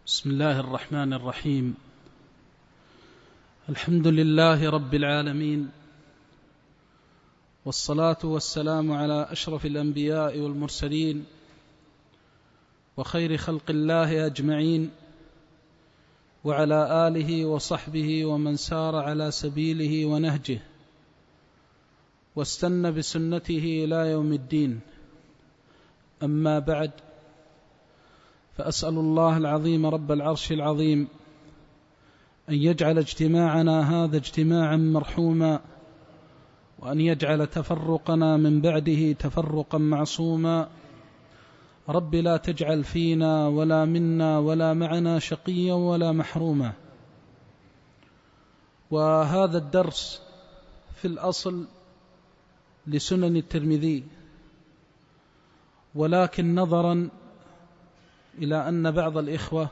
بسم الله الرحمن الرحيم. الحمد لله رب العالمين، والصلاة والسلام على أشرف الأنبياء والمرسلين وخير خلق الله أجمعين، وعلى آله وصحبه ومن سار على سبيله ونهجه واستنى بسنته إلى يوم الدين. أما بعد، فأسأل الله العظيم رب العرش العظيم أن يجعل اجتماعنا هذا اجتماعا مرحوما، وأن يجعل تفرقنا من بعده تفرقا معصوما. رب لا تجعل فينا ولا منا ولا معنا شقيا ولا محروما. وهذا الدرس في الأصل لسنن الترمذي، ولكن نظرا إلى أن بعض الإخوة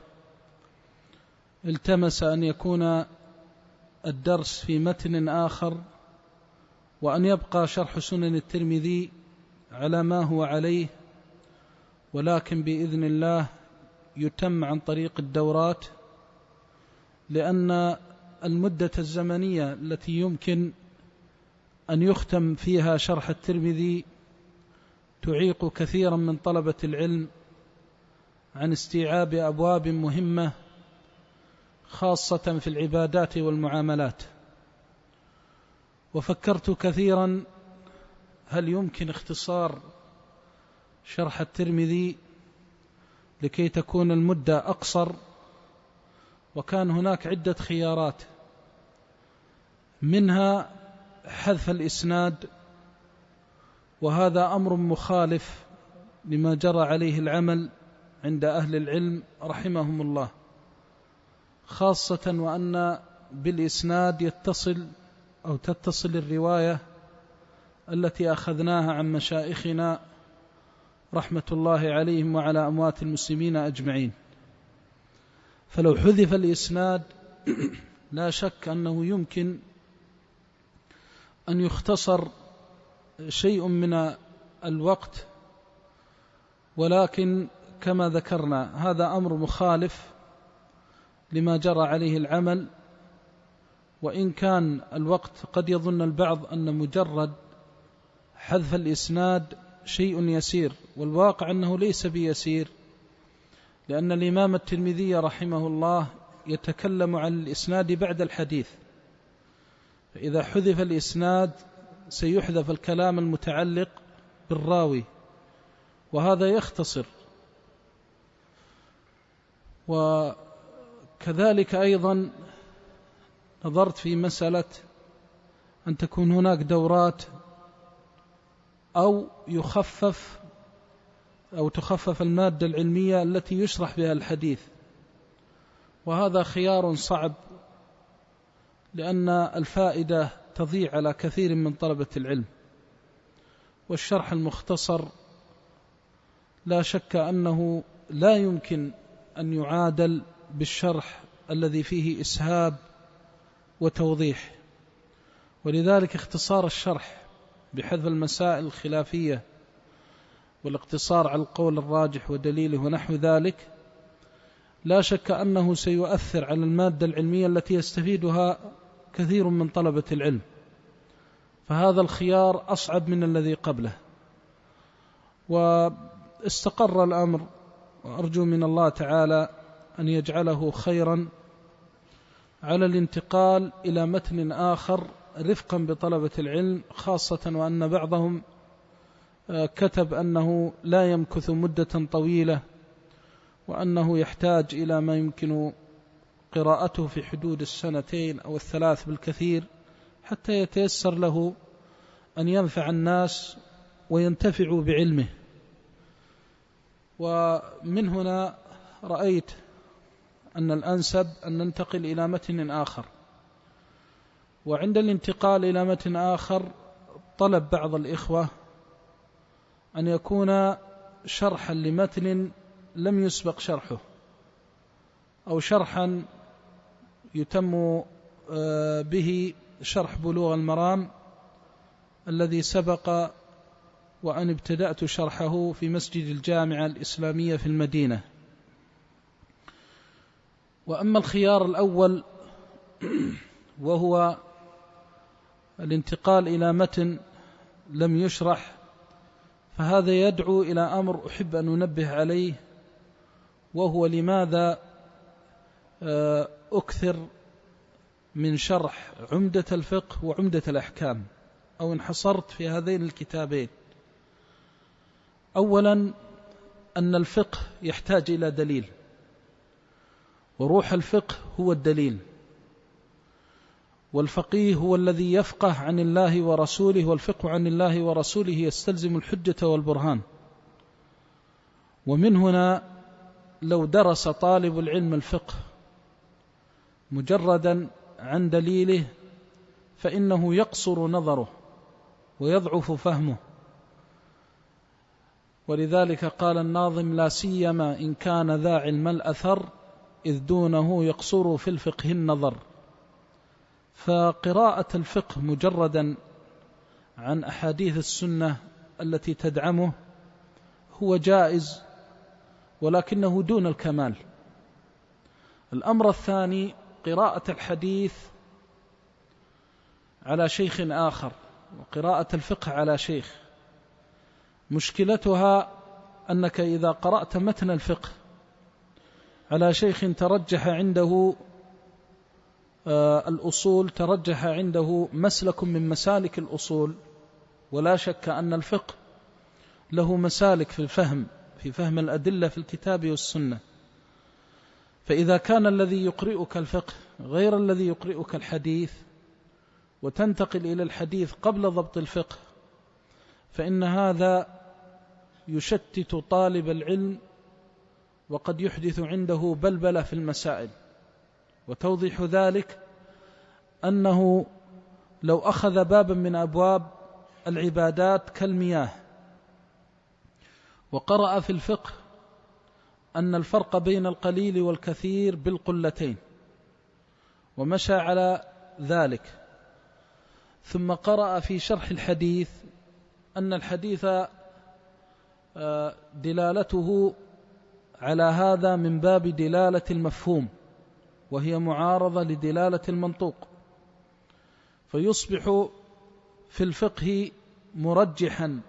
التمس أن يكون الدرس في متن آخر، وأن يبقى شرح سنن الترمذي على ما هو عليه، ولكن بإذن الله يتم عن طريق الدورات، لأن المدة الزمنية التي يمكن أن يختم فيها شرح الترمذي تعيق كثيرا من طلبة العلم عن استيعاب أبواب مهمة، خاصة في العبادات والمعاملات. وفكرت كثيرا هل يمكن اختصار شرح الترمذي لكي تكون المدة أقصر، وكان هناك عدة خيارات، منها حذف الإسناد، وهذا أمر مخالف لما جرى عليه العمل عند أهل العلم رحمهم الله، خاصة وأن بالإسناد يتصل أو تتصل الرواية التي أخذناها عن مشائخنا رحمة الله عليهم وعلى أموات المسلمين أجمعين. فلو حذف الإسناد لا شك أنه يمكن أن يختصر شيء من الوقت، ولكن كما ذكرنا هذا أمر مخالف لما جرى عليه العمل. وإن كان الوقت قد يظن البعض أن مجرد حذف الإسناد شيء يسير، والواقع أنه ليس بيسير، لأن الإمام الترمذي رحمه الله يتكلم عن الإسناد بعد الحديث، فإذا حذف الإسناد سيحذف الكلام المتعلق بالراوي، وهذا يختصر. وكذلك أيضا نظرت في مسألة أن تكون هناك دورات أو تخفف المادة العلمية التي يشرح بها الحديث، وهذا خيار صعب، لأن الفائدة تضيع على كثير من طلبة العلم. والشرح المختصر لا شك أنه لا يمكن أن يعادل بالشرح الذي فيه إسهاب وتوضيح، ولذلك اختصار الشرح بحذف المسائل الخلافية والاقتصار على القول الراجح ودليله ونحو ذلك لا شك أنه سيؤثر على المادة العلمية التي يستفيدها كثير من طلبة العلم، فهذا الخيار أصعب من الذي قبله. واستقر الأمر، وأرجو من الله تعالى أن يجعله خيرا، على الانتقال إلى متن آخر رفقا بطلبة العلم، خاصة وأن بعضهم كتب أنه لا يمكث مدة طويلة، وأنه يحتاج إلى ما يمكن قراءته في حدود 2 أو 3 بالكثير، حتى يتيسر له أن ينفع الناس وينتفعوا بعلمه. ومن هنا رأيت أن الأنسب أن ننتقل إلى متن آخر. وعند الانتقال إلى متن آخر طلب بعض الإخوة أن يكون شرحا لمتن لم يسبق شرحه، أو شرحا يتم به شرح بلوغ المرام الذي سبق وأن ابتدأت شرحه في مسجد الجامعة الإسلامية في المدينة. وأما الخيار الأول وهو الانتقال إلى متن لم يشرح، فهذا يدعو إلى أمر أحب أن أنبه عليه، وهو لماذا أكثر من شرح عمدة الفقه وعمدة الأحكام، أو انحصرت في هذين الكتابين. أولا أن الفقه يحتاج إلى دليل، وروح الفقه هو الدليل، والفقيه هو الذي يفقه عن الله ورسوله، والفقه عن الله ورسوله يستلزم الحجة والبرهان. ومن هنا لو درس طالب العلم الفقه مجردا عن دليله فإنه يقصر نظره ويضعف فهمه، ولذلك قال الناظم: لا سيما إن كان ذا علم الأثر إذ دونه يقصر في الفقه النظر. فقراءة الفقه مجردا عن أحاديث السنة التي تدعمه هو جائز، ولكنه دون الكمال. الأمر الثاني قراءة الحديث على شيخ آخر وقراءة الفقه على شيخ، مشكلتها أنك إذا قرأت متن الفقه على شيخ ترجح عنده الأصول، ترجح عنده مسلك من مسالك الأصول، ولا شك أن الفقه له مسالك في فهم الأدلة في الكتاب والسنة. فإذا كان الذي يقرئك الفقه غير الذي يقرئك الحديث، وتنتقل إلى الحديث قبل ضبط الفقه، فإن هذا يشتت طالب العلم، وقد يحدث عنده بلبلة في المسائل. وتوضيح ذلك أنه لو أخذ بابا من أبواب العبادات كالمياه وقرأ في الفقه أن الفرق بين القليل والكثير بالقلتين ومشى على ذلك، ثم قرأ في شرح الحديث أن الحديث دلالته على هذا من باب دلالة المفهوم، وهي معارضة لدلالة المنطوق، فيصبح في الفقه مرجحا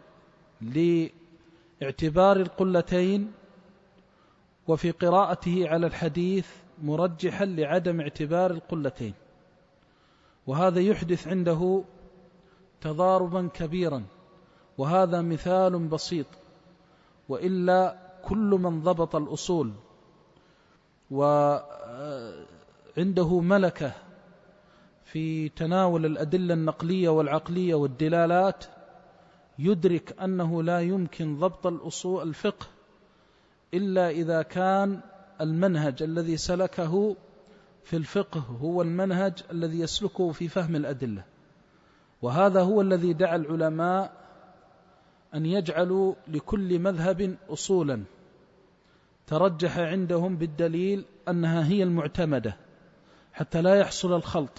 لاعتبار القلتين، وفي قراءته على الحديث مرجحا لعدم اعتبار القلتين، وهذا يحدث عنده تضاربا كبيرا. وهذا مثال بسيط، وإلا كل من ضبط الأصول وعنده ملكة في تناول الأدلة النقلية والعقلية والدلالات يدرك أنه لا يمكن ضبط الأصول الفقه إلا إذا كان المنهج الذي سلكه في الفقه هو المنهج الذي يسلكه في فهم الأدلة. وهذا هو الذي دعا العلماء أن يجعلوا لكل مذهب أصولا ترجح عندهم بالدليل أنها هي المعتمدة حتى لا يحصل الخلط.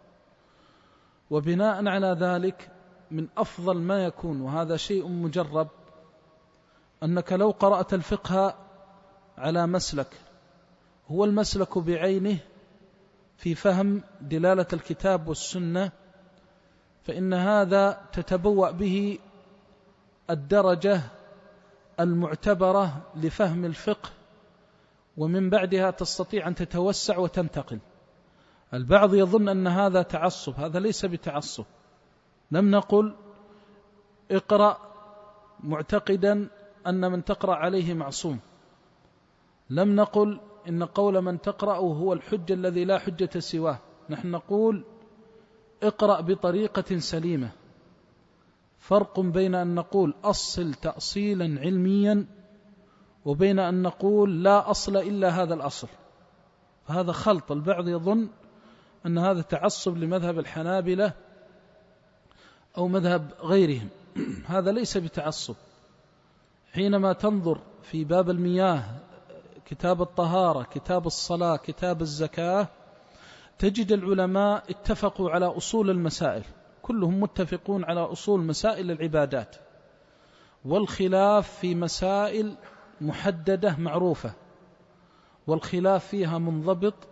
وبناء على ذلك من أفضل ما يكون، وهذا شيء مجرب، أنك لو قرأت الفقه على مسلك هو المسلك بعينه في فهم دلالة الكتاب والسنة، فإن هذا تتبوأ به الدرجة المعتبرة لفهم الفقه، ومن بعدها تستطيع أن تتوسع وتنتقل. البعض يظن أن هذا تعصب، هذا ليس بتعصب. لم نقل اقرأ معتقدا أن من تقرأ عليه معصوم، لم نقل إن قول من تقرأ هو الحجة الذي لا حجة سواه. نحن نقول اقرأ بطريقة سليمة. فرق بين أن نقول أصل تأصيلا علميا وبين أن نقول لا أصل إلا هذا الأصل، فهذا خلط. البعض يظن أن هذا تعصب لمذهب الحنابلة أو مذهب غيرهم، هذا ليس بتعصب. حينما تنظر في باب المياه، كتاب الطهارة، كتاب الصلاة، كتاب الزكاة، تجد العلماء اتفقوا على أصول المسائل، كلهم متفقون على أصول مسائل العبادات، والخلاف في مسائل محددة معروفة، والخلاف فيها منضبط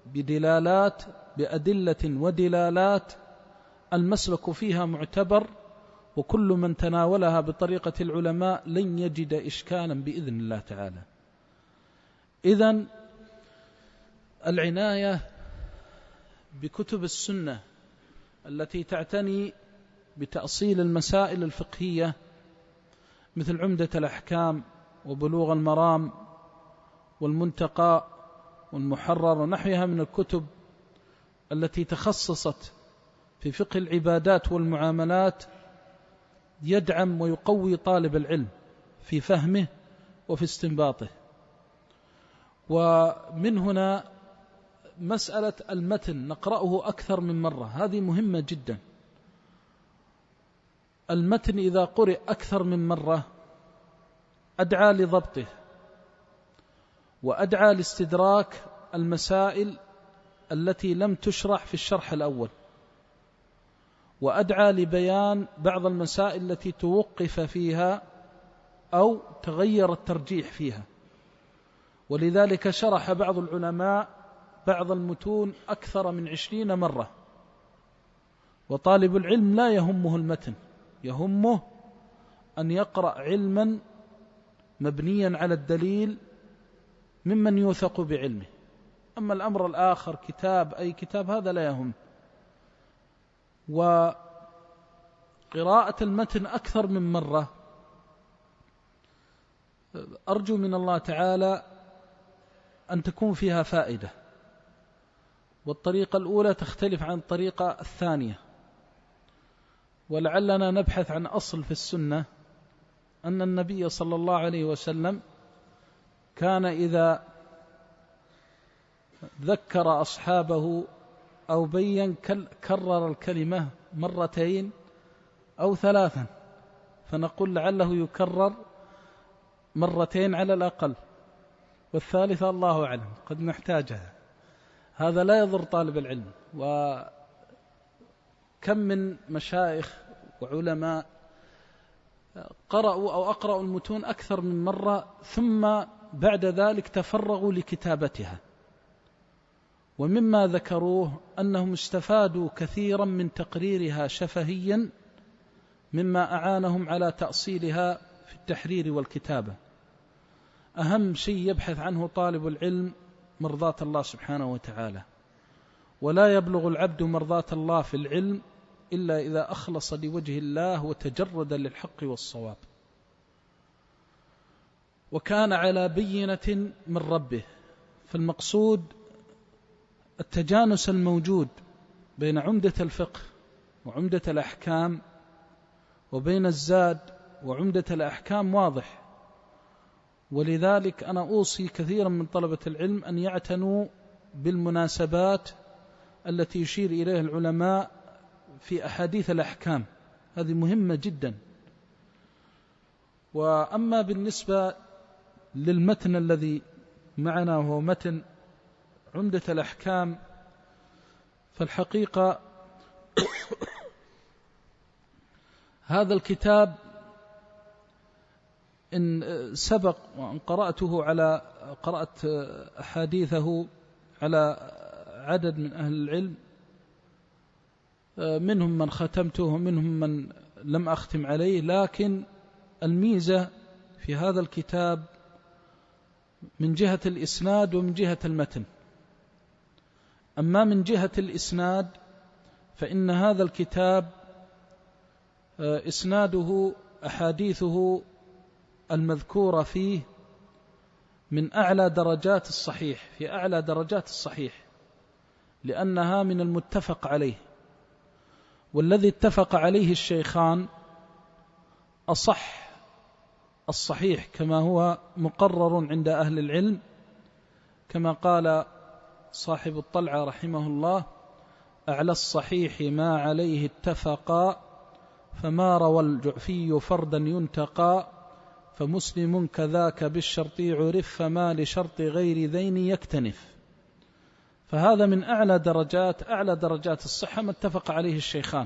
بأدلة ودلالات المسلك فيها معتبر، وكل من تناولها بطريقة العلماء لن يجد إشكالا بإذن الله تعالى. إذن العناية بكتب السنة التي تعتني بتأصيل المسائل الفقهية مثل عمدة الأحكام وبلوغ المرام والمنتقى والمحرر ونحوها من الكتب التي تخصصت في فقه العبادات والمعاملات يدعم ويقوي طالب العلم في فهمه وفي استنباطه. ومن هنا مسألة المتن نقرأه أكثر من مرة، هذه مهمة جدا. المتن إذا قرئ أكثر من مرة أدعى لضبطه، وأدعى لاستدراك المسائل التي لم تشرح في الشرح الأول، وأدعى لبيان بعض المسائل التي توقف فيها أو تغير الترجيح فيها. ولذلك شرح بعض العلماء بعض المتون أكثر من 20 مرة. وطالب العلم لا يهمه المتن، يهمه أن يقرأ علما مبنيا على الدليل ممن يوثق بعلمه. أما الأمر الآخر كتاب أي كتاب هذا لا يهم. وقراءة المتن أكثر من مرة أرجو من الله تعالى أن تكون فيها فائدة. والطريقة الأولى تختلف عن الطريقة الثانية، ولعلنا نبحث عن أصل في السنة أن النبي صلى الله عليه وسلم كان إذا ذكر أصحابه أو بين كرر الكلمة مرتين أو ثلاثا، فنقول لعله يكرر مرتين على الأقل، والثالثة الله أعلم قد نحتاجها. هذا لا يضر طالب العلم. وكم من مشايخ وعلماء قرأوا أو أقرأوا المتون أكثر من مرة ثم بعد ذلك تفرغوا لكتابتها، ومما ذكروه أنهم استفادوا كثيرا من تقريرها شفهيا مما أعانهم على تأصيلها في التحرير والكتابة. أهم شيء يبحث عنه طالب العلم مرضاة الله سبحانه وتعالى، ولا يبلغ العبد مرضاة الله في العلم إلا إذا أخلص لوجه الله وتجرد للحق والصواب، وكان على بينة من ربه. فالمقصود التجانس الموجود بين عمدة الفقه وعمدة الأحكام وبين الزاد وعمدة الأحكام واضح. ولذلك أنا أوصي كثيرا من طلبة العلم أن يعتنوا بالمناسبات التي يشير إليها العلماء في أحاديث الأحكام، هذه مهمة جدا. وأما بالنسبة للمتن الذي معنا وهو متن عمدة الأحكام، فالحقيقة هذا الكتاب إن سبق وأن قرأت أحاديثه على عدد من أهل العلم، منهم من ختمته ومنهم من لم أختم عليه. لكن الميزة في هذا الكتاب من جهة الإسناد ومن جهة المتن. أما من جهة الإسناد فإن هذا الكتاب إسناده أحاديثه المذكورة فيه من أعلى درجات الصحيح، في أعلى درجات الصحيح، لأنها من المتفق عليه. والذي اتفق عليه الشيخان أصح الصحيح كما هو مقرر عند أهل العلم، كما قال صاحب الطلعة رحمه الله: أعلى الصحيح ما عليه اتفقا، فما روى الجعفي فردا ينتقى، فمسلم كذاك بالشرط عرف، فما لشرط غير ذين يكتنف. فهذا من أعلى درجات الصحة ما اتفق عليه الشيخان.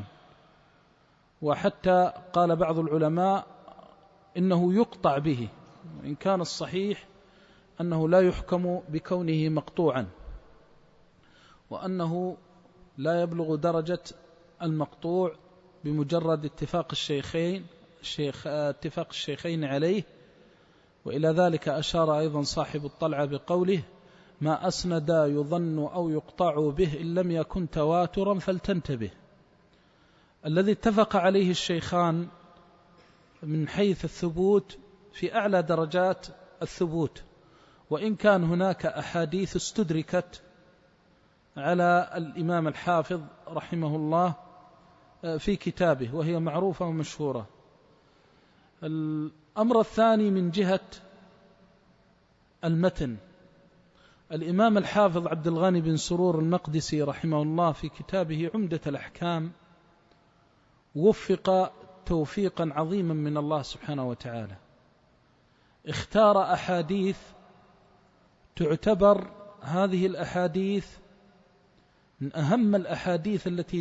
وحتى قال بعض العلماء إنه يقطع به، وإن كان الصحيح أنه لا يحكم بكونه مقطوعا. وأنه لا يبلغ درجة المقطوع بمجرد اتفاق الشيخين عليه. وإلى ذلك أشار أيضا صاحب الطلعة بقوله: ما أسند يظن أو يقطع به إن لم يكن تواترا فلتنتبه. الذي اتفق عليه الشيخان من حيث الثبوت في أعلى درجات الثبوت، وإن كان هناك أحاديث استدركت على الإمام الحافظ رحمه الله في كتابه وهي معروفة ومشهورة. الأمر الثاني من جهة المتن، الإمام الحافظ عبد الغني بن سرور المقدسي رحمه الله في كتابه عمدة الأحكام وفق توفيقا عظيما من الله سبحانه وتعالى، اختار أحاديث تعتبر هذه الأحاديث من أهم الأحاديث التي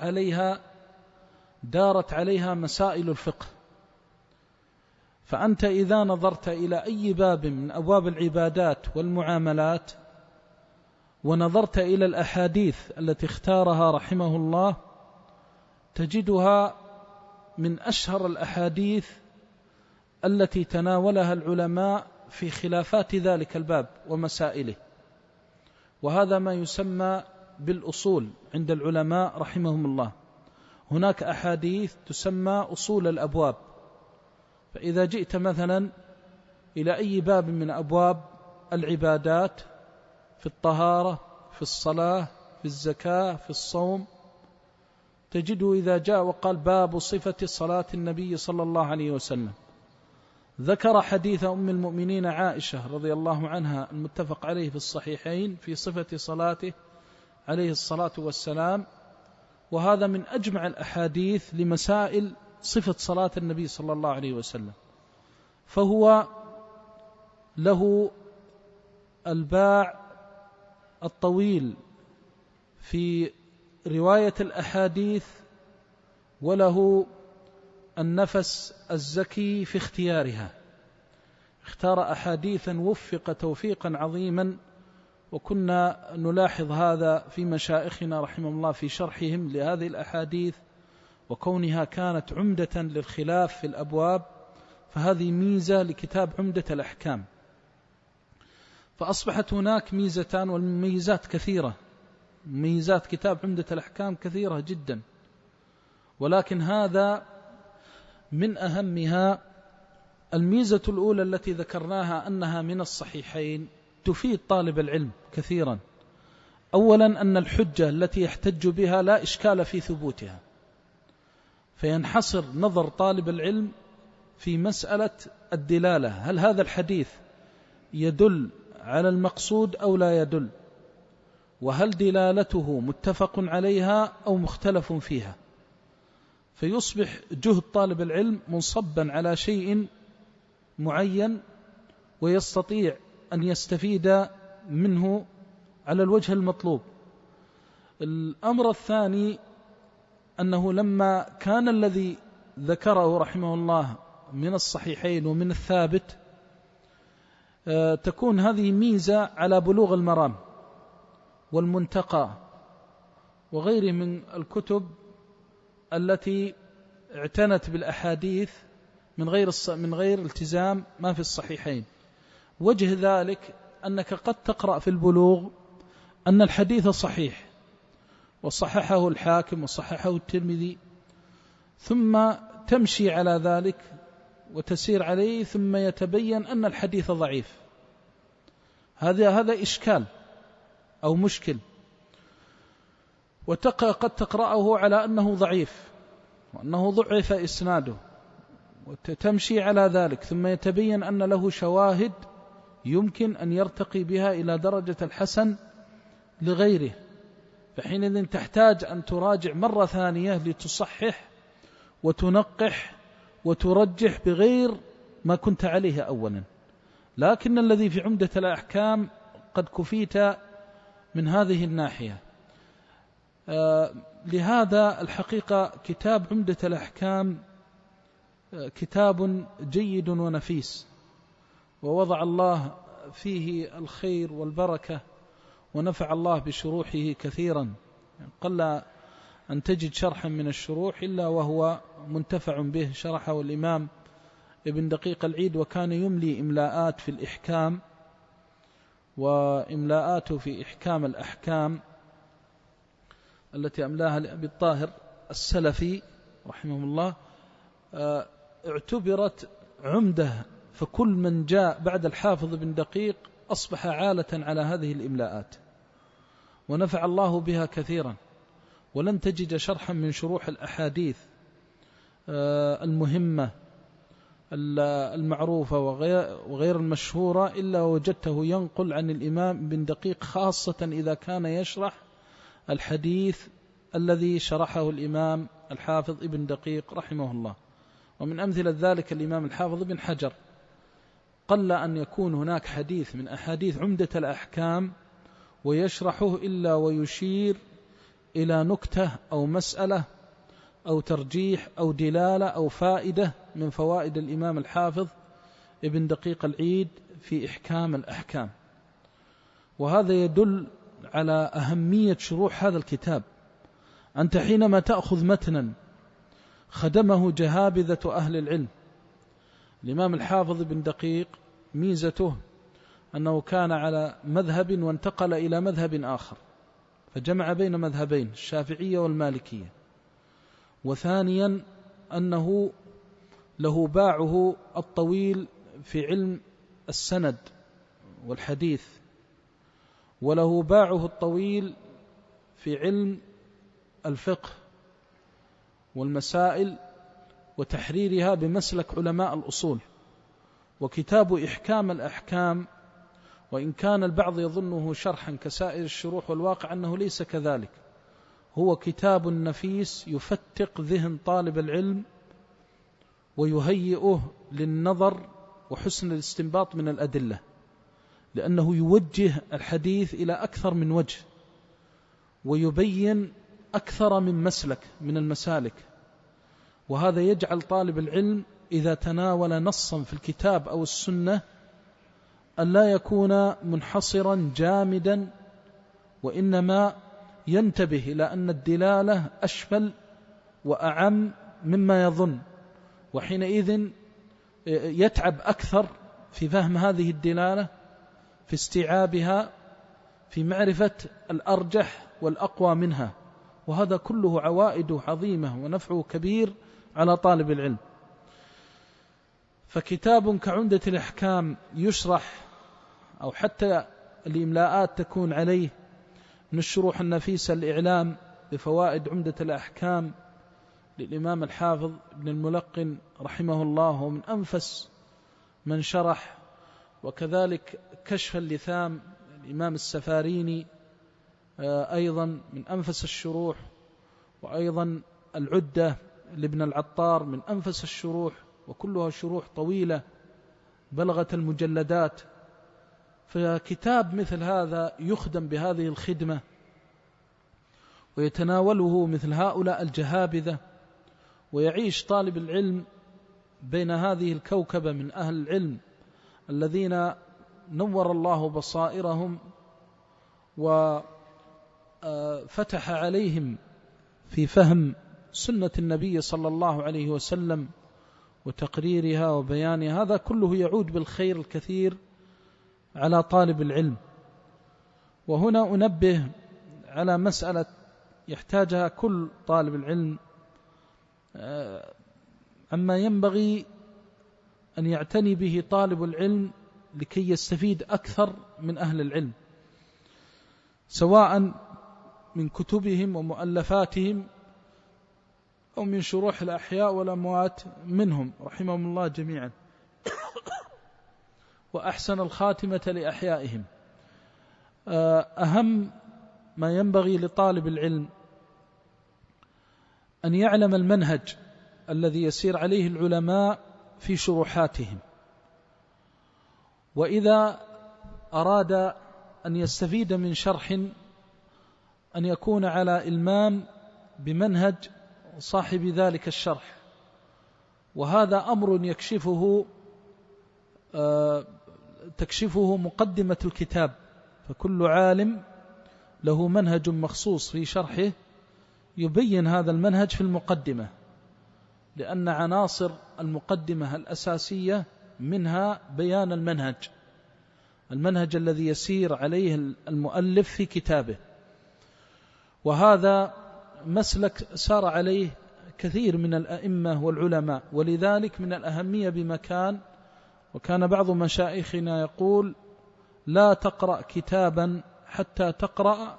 دارت عليها مسائل الفقه. فأنت إذا نظرت إلى أي باب من أبواب العبادات والمعاملات ونظرت إلى الأحاديث التي اختارها رحمه الله تجدها من أشهر الأحاديث التي تناولها العلماء في خلافات ذلك الباب ومسائله، وهذا ما يسمى بالأصول عند العلماء رحمهم الله. هناك أحاديث تسمى أصول الأبواب، فإذا جئت مثلا إلى أي باب من أبواب العبادات في الطهارة، في الصلاة، في الزكاة، في الصوم، تجده إذا جاء وقال باب صفة صلاة النبي صلى الله عليه وسلم، ذكر حديث أم المؤمنين عائشة رضي الله عنها المتفق عليه في الصحيحين في صفة صلاته عليه الصلاة والسلام، وهذا من أجمع الأحاديث لمسائل صفة صلاة النبي صلى الله عليه وسلم، فهو له الباع الطويل في رواية الأحاديث وله النفس الزكي في اختيارها. اختار أحاديثا وفق توفيقا عظيما، وكنا نلاحظ هذا في مشائخنا رحمه الله في شرحهم لهذه الأحاديث، وكونها كانت عمدة للخلاف في الأبواب، فهذه ميزة لكتاب عمدة الأحكام. فأصبحت هناك ميزتان، والميزات كثيرة، ميزات كتاب عمدة الأحكام كثيرة جدا، ولكن هذا من أهمها. الميزة الأولى التي ذكرناها أنها من الصحيحين تفيد طالب العلم كثيرا. أولا أن الحجة التي يحتج بها لا إشكال في ثبوتها، فينحصر نظر طالب العلم في مسألة الدلالة، هل هذا الحديث يدل على المقصود أو لا يدل، وهل دلالته متفق عليها أو مختلف فيها، فيصبح جهد طالب العلم منصبا على شيء معين ويستطيع أن يستفيد منه على الوجه المطلوب. الأمر الثاني أنه لما كان الذي ذكره رحمه الله من الصحيحين ومن الثابت، تكون هذه ميزة على بلوغ المرام والمنتقى وغيره من الكتب التي اعتنت بالأحاديث من غير التزام ما في الصحيحين. وجه ذلك أنك قد تقرأ في البلوغ أن الحديث صحيح وصححه الحاكم وصححه الترمذي، ثم تمشي على ذلك وتسير عليه، ثم يتبين أن الحديث ضعيف. هذا إشكال أو مشكل، وقد تقرأه على أنه ضعيف وأنه ضعف إسناده، وتمشي على ذلك، ثم يتبين أن له شواهد يمكن أن يرتقي بها إلى درجة الحسن لغيره، فحينئذ تحتاج أن تراجع مرة ثانية لتصحح وتنقح وترجح بغير ما كنت عليه أولا. لكن الذي في عمدة الأحكام قد كفيت من هذه الناحية. لهذا الحقيقة كتاب عمدة الأحكام كتاب جيد ونفيس، ووضع الله فيه الخير والبركة، ونفع الله بشروحه كثيرا، قل أن تجد شرحا من الشروح إلا وهو منتفع به. شرحه الإمام ابن دقيق العيد، وكان يملي إملاءات في الإحكام، وإملاءاته في إحكام الأحكام التي أملاها لأبي الطاهر السلفي رحمه الله اعتبرت عمدة، فكل من جاء بعد الحافظ بن دقيق أصبح عالة على هذه الإملاءات، ونفع الله بها كثيرا. ولن تجد شرحا من شروح الأحاديث المهمة المعروفة وغير المشهورة إلا وجدته ينقل عن الإمام بن دقيق، خاصة إذا كان يشرح الحديث الذي شرحه الإمام الحافظ ابن دقيق رحمه الله. ومن أمثلة ذلك الإمام الحافظ بن حجر، قل أن يكون هناك حديث من أحاديث عمدة الأحكام ويشرحه إلا ويشير إلى نكتة أو مسألة أو ترجيح أو دلالة أو فائدة من فوائد الإمام الحافظ ابن دقيق العيد في إحكام الأحكام. وهذا يدل على أهمية شروح هذا الكتاب. أنت حينما تأخذ متنا خدمه جهابذة أهل العلم، الإمام الحافظ ابن دقيق ميزته أنه كان على مذهب وانتقل إلى مذهب آخر، فجمع بين مذهبين، الشافعية والمالكية. وثانيا أنه له باعه الطويل في علم السند والحديث، وله باعه الطويل في علم الفقه والمسائل وتحريرها بمسلك علماء الأصول. وكتاب إحكام الأحكام، وإن كان البعض يظنه شرحا كسائر الشروح، والواقع أنه ليس كذلك، هو كتاب نفيس يفتق ذهن طالب العلم ويهيئه للنظر وحسن الاستنباط من الأدلة، لأنه يوجه الحديث إلى أكثر من وجه ويبين أكثر من مسلك من المسالك. وهذا يجعل طالب العلم إذا تناول نصا في الكتاب أو السنة أن لا يكون منحصرا جامدا، وإنما ينتبه إلى أن الدلالة أشمل وأعم مما يظن، وحينئذ يتعب أكثر في فهم هذه الدلالة، في استيعابها، في معرفة الأرجح والأقوى منها. وهذا كله عوائده عظيمة ونفعه كبير على طالب العلم. فكتاب كعمدة الأحكام يشرح، أو حتى الإملاءات تكون عليه، من الشروح النفيسة الإعلام بفوائد عمدة الأحكام للإمام الحافظ ابن الملقن رحمه الله، ومن أنفس من شرح. وكذلك كشف اللثام الإمام السفاريني أيضا من أنفس الشروح، وأيضا العدة لابن العطار من أنفس الشروح، وكلها شروح طويلة بلغت المجلدات. فكتاب مثل هذا يخدم بهذه الخدمة ويتناوله مثل هؤلاء الجهابذة، ويعيش طالب العلم بين هذه الكوكبة من أهل العلم الذين نور الله بصائرهم وفتح عليهم في فهم سنة النبي صلى الله عليه وسلم وتقريرها وبيانها. هذا كله يعود بالخير الكثير على طالب العلم. وهنا أنبه على مسألة يحتاجها كل طالب العلم، عما ينبغي أن يعتني به طالب العلم لكي يستفيد أكثر من أهل العلم، سواء من كتبهم ومؤلفاتهم أو من شروح الأحياء والأموات منهم رحمهم الله جميعا، وأحسن الخاتمة لأحيائهم. أهم ما ينبغي لطالب العلم أن يعلم المنهج الذي يسير عليه العلماء في شروحاتهم، وإذا أراد أن يستفيد من شرح أن يكون على إلمام بمنهج صاحب ذلك الشرح. وهذا أمر تكشفه مقدمة الكتاب، فكل عالم له منهج مخصوص في شرحه يبين هذا المنهج في المقدمة، لأن عناصر المقدمة الأساسية منها بيان المنهج الذي يسير عليه المؤلف في كتابه. وهذا مسلك سار عليه كثير من الأئمة والعلماء، ولذلك من الأهمية بمكان. وكان بعض مشايخنا يقول: لا تقرأ كتابا حتى تقرأ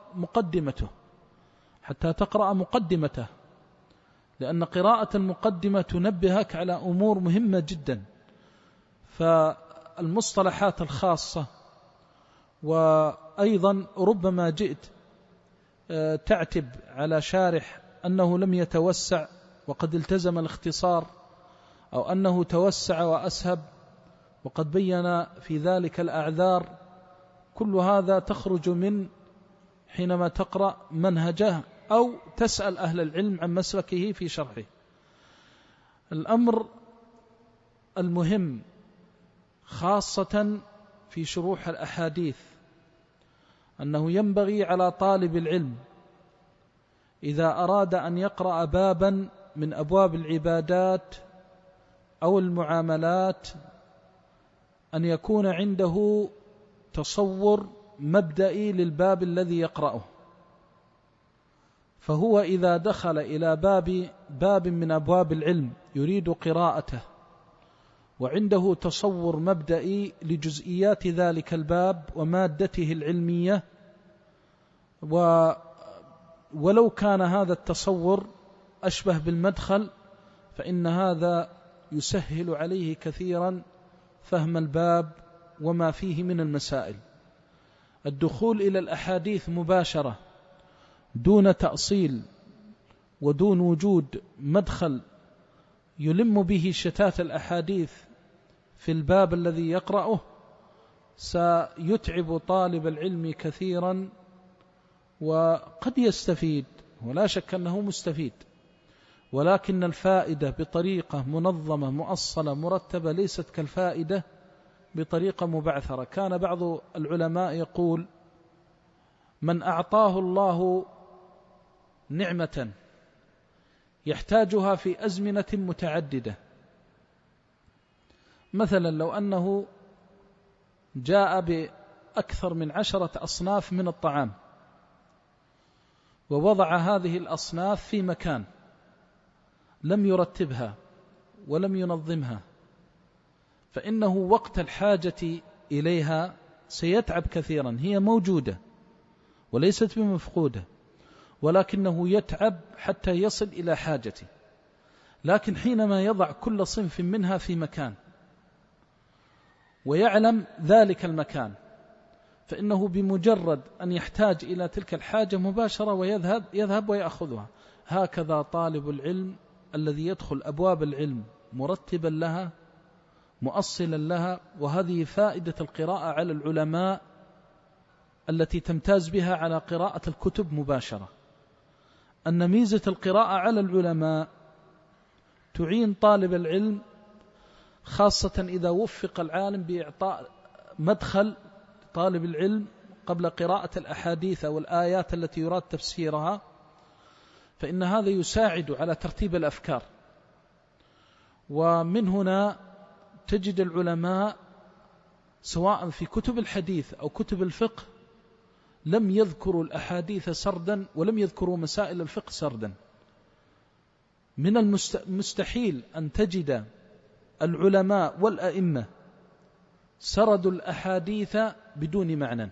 مقدمته، لأن قراءة المقدمة تنبهك على أمور مهمة جدا. فالمصطلحات الخاصة، وأيضا ربما جئت تعتب على شارح أنه لم يتوسع وقد التزم الاختصار، أو أنه توسع وأسهب وقد بين في ذلك الأعذار، كل هذا تخرج من حينما تقرأ منهجه أو تسأل أهل العلم عن مسلكه في شرحه. الأمر المهم خاصة في شروح الأحاديث أنه ينبغي على طالب العلم إذا أراد أن يقرأ بابا من أبواب العبادات أو المعاملات أن يكون عنده تصور مبدئي للباب الذي يقرأه. فهو إذا دخل إلى باب من أبواب العلم يريد قراءته وعنده تصور مبدئي لجزئيات ذلك الباب ومادته العلمية، ولو كان هذا التصور أشبه بالمدخل، فإن هذا يسهل عليه كثيرا فهم الباب وما فيه من المسائل. الدخول إلى الأحاديث مباشرة دون تأصيل ودون وجود مدخل يلم به شتات الأحاديث في الباب الذي يقرأه سيتعب طالب العلم كثيرا، وقد يستفيد ولا شك أنه مستفيد، ولكن الفائدة بطريقة منظمة مؤصلة مرتبة ليست كالفائدة بطريقة مبعثرة. كان بعض العلماء يقول: من أعطاه الله نعمة يحتاجها في أزمنة متعددة، مثلا لو أنه جاء بأكثر من 10 أصناف من الطعام ووضع هذه الأصناف في مكان لم يرتبها ولم ينظمها، فإنه وقت الحاجة إليها سيتعب كثيرا. هي موجودة وليست بمفقودة، ولكنه يتعب حتى يصل إلى حاجته. لكن حينما يضع كل صنف منها في مكان ويعلم ذلك المكان، فإنه بمجرد أن يحتاج إلى تلك الحاجة مباشرة ويذهب ويأخذها. هكذا طالب العلم الذي يدخل أبواب العلم مرتبا لها مؤصلا لها. وهذه فائدة القراءة على العلماء التي تمتاز بها على قراءة الكتب مباشرة، أن ميزة القراءة على العلماء تعين طالب العلم، خاصة إذا وفق العالم بإعطاء مدخل طالب العلم قبل قراءة الأحاديث أو الآيات التي يراد تفسيرها، فإن هذا يساعد على ترتيب الأفكار. ومن هنا تجد العلماء سواء في كتب الحديث أو كتب الفقه لم يذكروا الأحاديث سردا ولم يذكروا مسائل الفقه سردا. من المستحيل أن تجد العلماء والأئمة سردوا الأحاديث بدون معنى.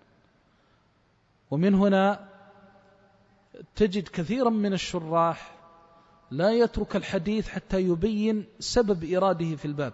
ومن هنا تجد كثيرا من الشراح لا يترك الحديث حتى يبين سبب إراده في الباب،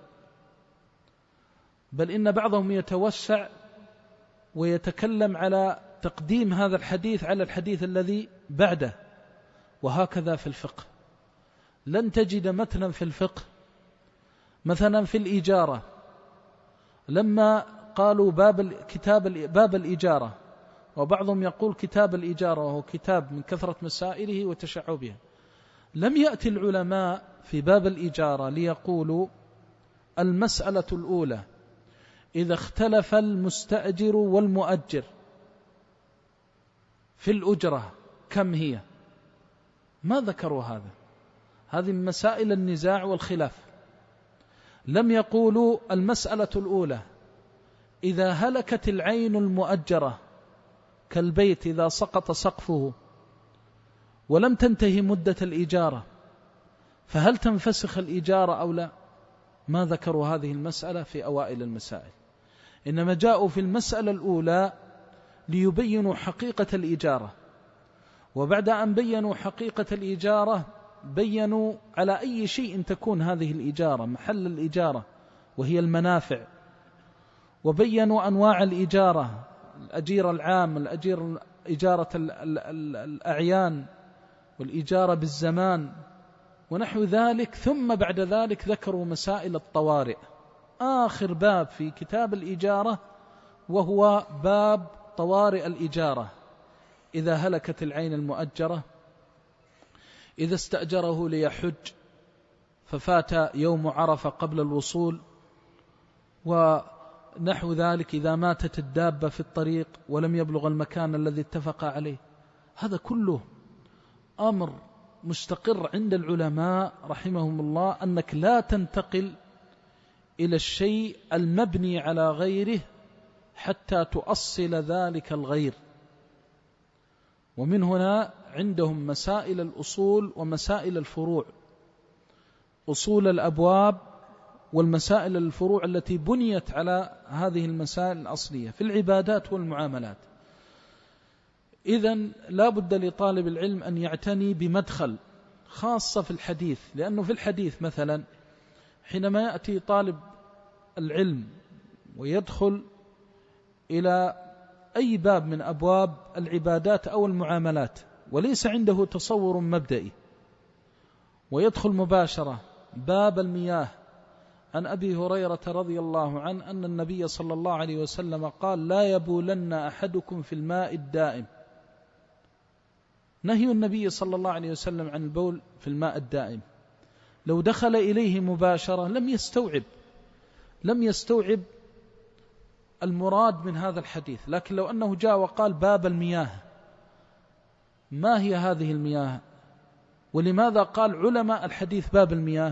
بل إن بعضهم يتوسع ويتكلم على تقديم هذا الحديث على الحديث الذي بعده. وهكذا في الفقه لن تجد متنا في الفقه مثلا في الإجارة، لما قالوا باب الإجارة، وبعضهم يقول كتاب الإجارة وهو كتاب من كثرة مسائله وتشعبها، لم يأتي العلماء في باب الإجارة ليقولوا المسألة الأولى إذا اختلف المستأجر والمؤجر في الأجرة كم هي؟ ما ذكروا هذا. هذه من مسائل النزاع والخلاف. لم يقولوا المسألة الأولى إذا هلكت العين المؤجرة كالبيت إذا سقط سقفه ولم تنتهي مدة الإجارة فهل تنفسخ الإجارة أو لا؟ ما ذكروا هذه المسألة في أوائل المسائل، إنما جاءوا في المسألة الأولى ليبينوا حقيقة الإجارة، وبعد أن بينوا حقيقة الإجارة بينوا على أي شيء تكون هذه الإجارة، محل الإجارة وهي المنافع، وبينوا أنواع الإجارة، الأجير العام، الأجير إجارة الأعيان، والإجارة بالزمان ونحو ذلك. ثم بعد ذلك ذكروا مسائل الطوارئ، آخر باب في كتاب الإجارة وهو باب طوارئ الإجارة. إذا هلكت العين المؤجرة، إذا استأجره ليحج ففات يوم عرفة قبل الوصول، ونحو ذلك، إذا ماتت الدابة في الطريق ولم يبلغ المكان الذي اتفق عليه. هذا كله أمر مستقر عند العلماء رحمهم الله، أنك لا تنتقل إلى الشيء المبني على غيره حتى تؤصل ذلك الغير. ومن هنا عندهم مسائل الأصول ومسائل الفروع، أصول الأبواب والمسائل الفروع التي بنيت على هذه المسائل الأصلية في العبادات والمعاملات. إذن لا بد لطالب العلم أن يعتني بمدخل، خاصة في الحديث، لأنه في الحديث مثلا حينما يأتي طالب العلم ويدخل إلى أي باب من أبواب العبادات أو المعاملات وليس عنده تصور مبدئي، ويدخل مباشرة باب المياه، عن أبي هريرة رضي الله عنه أن النبي صلى الله عليه وسلم قال: لا يبولن أحدكم في الماء الدائم. نهي النبي صلى الله عليه وسلم عن البول في الماء الدائم. لو دخل إليه مباشرة لم يستوعب المراد من هذا الحديث، لكن لو أنه جاء وقال باب المياه، ما هي هذه المياه؟ ولماذا قال علماء الحديث باب المياه؟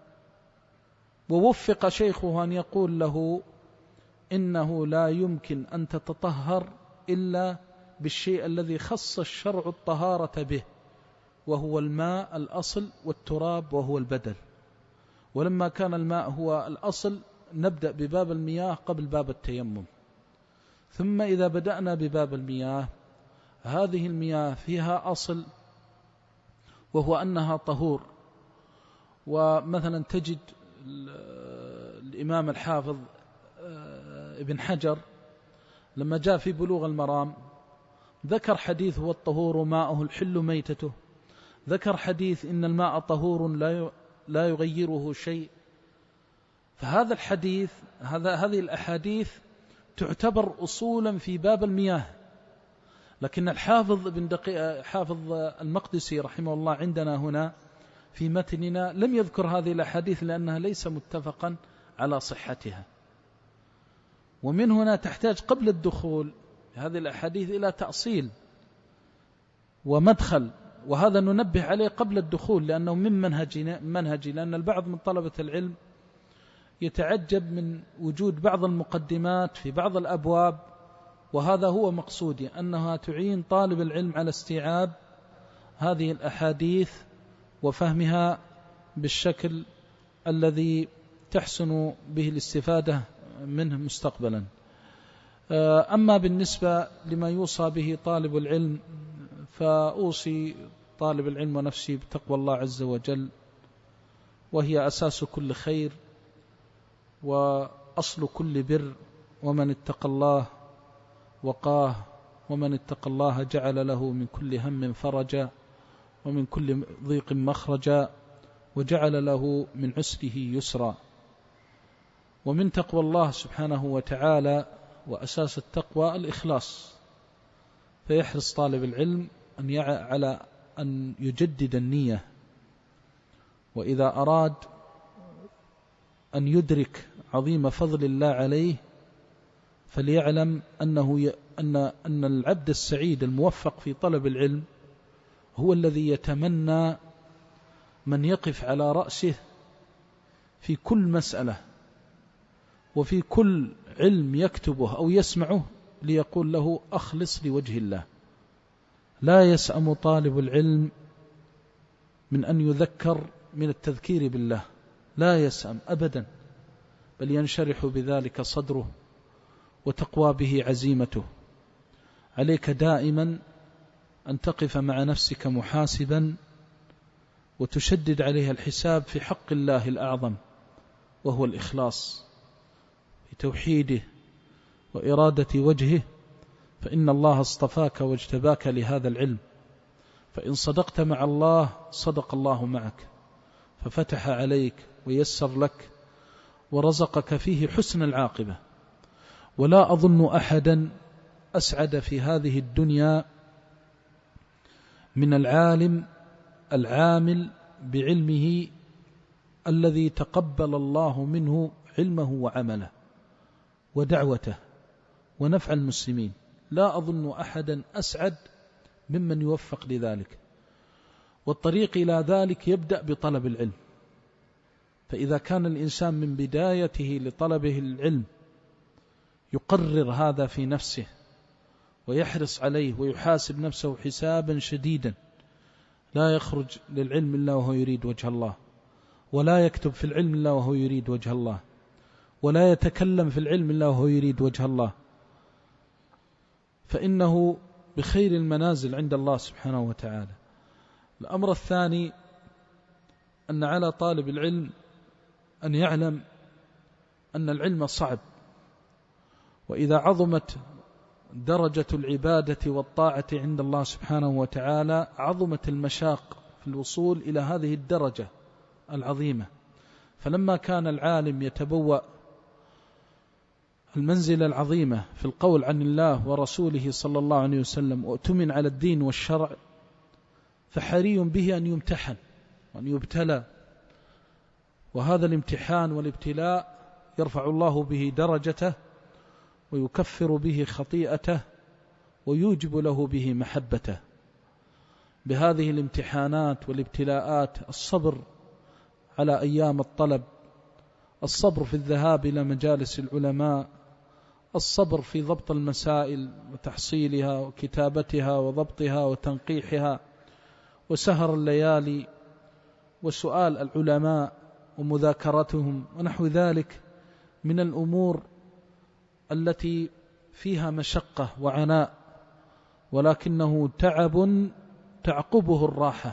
ووفق شيخه أن يقول له إنه لا يمكن أن تتطهر إلا بالشيء الذي خص الشرع الطهارة به، وهو الماء الأصل والتراب وهو البدل. ولما كان الماء هو الأصل نبدأ بباب المياه قبل باب التيمم. ثم إذا بدأنا بباب المياه، هذه المياه فيها أصل وهو أنها طهور. ومثلا تجد الإمام الحافظ ابن حجر لما جاء في بلوغ المرام ذكر حديث هو الطهور ماؤه الحل ميتته، ذكر حديث إن الماء طهور لا يغيره شيء. فهذا الحديث هذه الأحاديث تعتبر أصولا في باب المياه. لكن الحافظ حافظ المقدسي رحمه الله عندنا هنا في متننا لم يذكر هذه الأحاديث لأنها ليس متفقا على صحتها. ومن هنا تحتاج قبل الدخول هذه الأحاديث إلى تأصيل ومدخل، وهذا ننبه عليه قبل الدخول لأنه من منهجي، لأن البعض من طلبة العلم يتعجب من وجود بعض المقدمات في بعض الأبواب، وهذا هو مقصودي، أنها تعين طالب العلم على استيعاب هذه الأحاديث وفهمها بالشكل الذي تحسن به الاستفادة منه مستقبلا. أما بالنسبة لما يوصى به طالب العلم، فأوصي طالب العلم ونفسي بتقوى الله عز وجل، وهي أساس كل خير وأصل كل بر. ومن اتقى الله وقاه، ومن اتقى الله جعل له من كل هم فرجا، ومن كل ضيق مخرجا، وجعل له من عسره يسرا. ومن تقوى الله سبحانه وتعالى وأساس التقوى الإخلاص، فيحرص طالب العلم على أن يجدد النية، وإذا أراد أن يدرك عظيم فضل الله عليه فليعلم أن العبد السعيد الموفق في طلب العلم هو الذي يتمنى من يقف على رأسه في كل مسألة وفي كل علم يكتبه أو يسمعه ليقول له أخلص لوجه الله. لا يسأم طالب العلم من أن يذكر من التذكير بالله، لا يسأم أبدا، بل ينشرح بذلك صدره وتقوى به عزيمته. عليك دائما أن تقف مع نفسك محاسبا وتشدد عليها الحساب في حق الله الأعظم، وهو الإخلاص في توحيده وإرادة وجهه، فإن الله اصطفاك واجتباك لهذا العلم، فإن صدقت مع الله صدق الله معك، ففتح عليك ويسر لك ورزقك فيه حسن العاقبة. ولا أظن أحدا أسعد في هذه الدنيا من العالم العامل بعلمه الذي تقبل الله منه علمه وعمله ودعوته ونفع المسلمين. لا أظن أحدا أسعد ممن يوفق لذلك. والطريق إلى ذلك يبدأ بطلب العلم، فإذا كان الإنسان من بدايته لطلبه العلم يقرر هذا في نفسه ويحرص عليه ويحاسب نفسه حسابا شديدا، لا يخرج للعلم إلا وهو يريد وجه الله، ولا يكتب في العلم إلا وهو يريد وجه الله، ولا يتكلم في العلم إلا وهو يريد وجه الله، فإنه بخير المنازل عند الله سبحانه وتعالى. الأمر الثاني أن على طالب العلم أن يعلم أن العلم صعب، وإذا عظمت درجة العبادة والطاعة عند الله سبحانه وتعالى عظمت المشاق في الوصول إلى هذه الدرجة العظيمة. فلما كان العالم يتبوأ المنزلة العظيمة في القول عن الله ورسوله صلى الله عليه وسلم وأتمن على الدين والشرع، فحري به أن يمتحن وأن يبتلى، وهذا الامتحان والابتلاء يرفع الله به درجته ويكفر به خطيئته ويوجب له به محبته. بهذه الامتحانات والابتلاءات الصبر على أيام الطلب، الصبر في الذهاب إلى مجالس العلماء، الصبر في ضبط المسائل وتحصيلها وكتابتها وضبطها وتنقيحها، وسهر الليالي وسؤال العلماء ومذاكرتهم ونحو ذلك من الأمور التي فيها مشقة وعناء، ولكنه تعب تعقبه الراحة،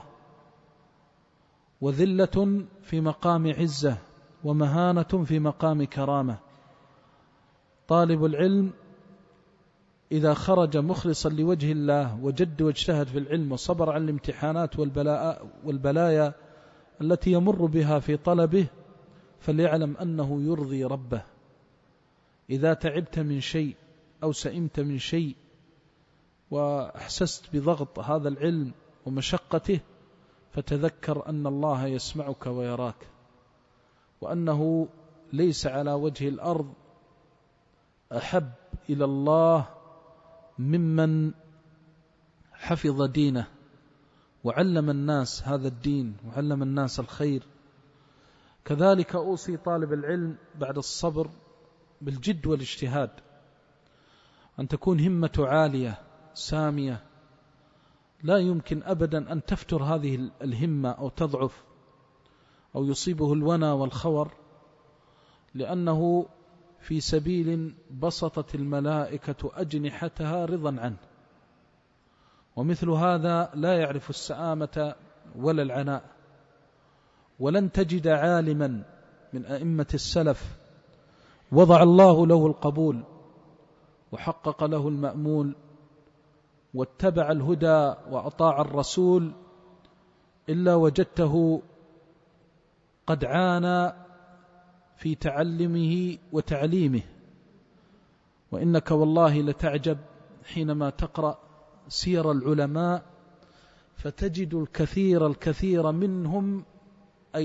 وذلة في مقام عزة، ومهانة في مقام كرامة. طالب العلم إذا خرج مخلصا لوجه الله وجد واجتهد في العلم وصبر على الامتحانات والبلايا التي يمر بها في طلبه، فليعلم أنه يرضي ربه. إذا تعبت من شيء أو سئمت من شيء وأحسست بضغط هذا العلم ومشقته، فتذكر أن الله يسمعك ويراك، وأنه ليس على وجه الأرض أحب إلى الله ممن حفظ دينه وعلم الناس هذا الدين وعلم الناس الخير. كذلك أوصي طالب العلم بعد الصبر بالجد والاجتهاد، أن تكون همته عالية سامية، لا يمكن أبدا أن تفتر هذه الهمة أو تضعف أو يصيبه الونى والخور، لأنه في سبيل بسطت الملائكة أجنحتها رضا عنه، ومثل هذا لا يعرف السآمة ولا العناء. ولن تجد عالما من أئمة السلف وضع الله له القبول وحقق له المأمول واتبع الهدى وأطاع الرسول إلا وجدته قد عانى في تعلمه وتعليمه. وإنك والله لتعجب حينما تقرأ سير العلماء فتجد الكثير منهم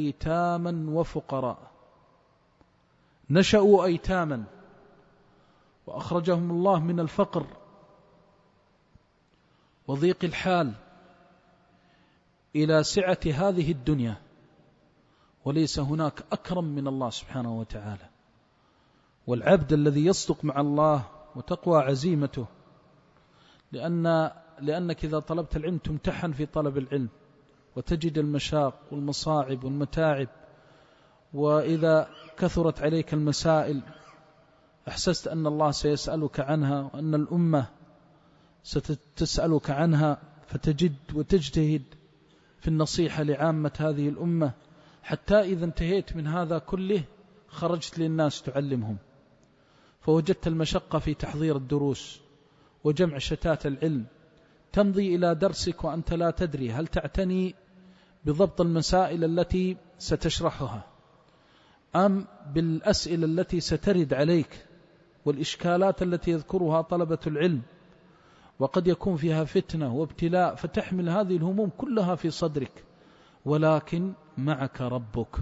أيتاما وفقراء، نشأوا أيتاما وأخرجهم الله من الفقر وضيق الحال إلى سعة هذه الدنيا، وليس هناك أكرم من الله سبحانه وتعالى. والعبد الذي يصدق مع الله وتقوى عزيمته، لأنك إذا طلبت العلم تمتحن في طلب العلم وتجد المشاق والمصاعب والمتاعب، وإذا كثرت عليك المسائل أحسست أن الله سيسألك عنها وأن الأمة ستسألك عنها، فتجد وتجتهد في النصيحة لعامة هذه الأمة، حتى إذا انتهيت من هذا كله خرجت للناس تعلمهم، فوجدت المشقة في تحضير الدروس وجمع شتات العلم، تمضي إلى درسك وأنت لا تدري هل تعتني بضبط المسائل التي ستشرحها أم بالأسئلة التي سترد عليك والإشكالات التي يذكرها طلبة العلم، وقد يكون فيها فتنة وابتلاء، فتحمل هذه الهموم كلها في صدرك، ولكن معك ربك،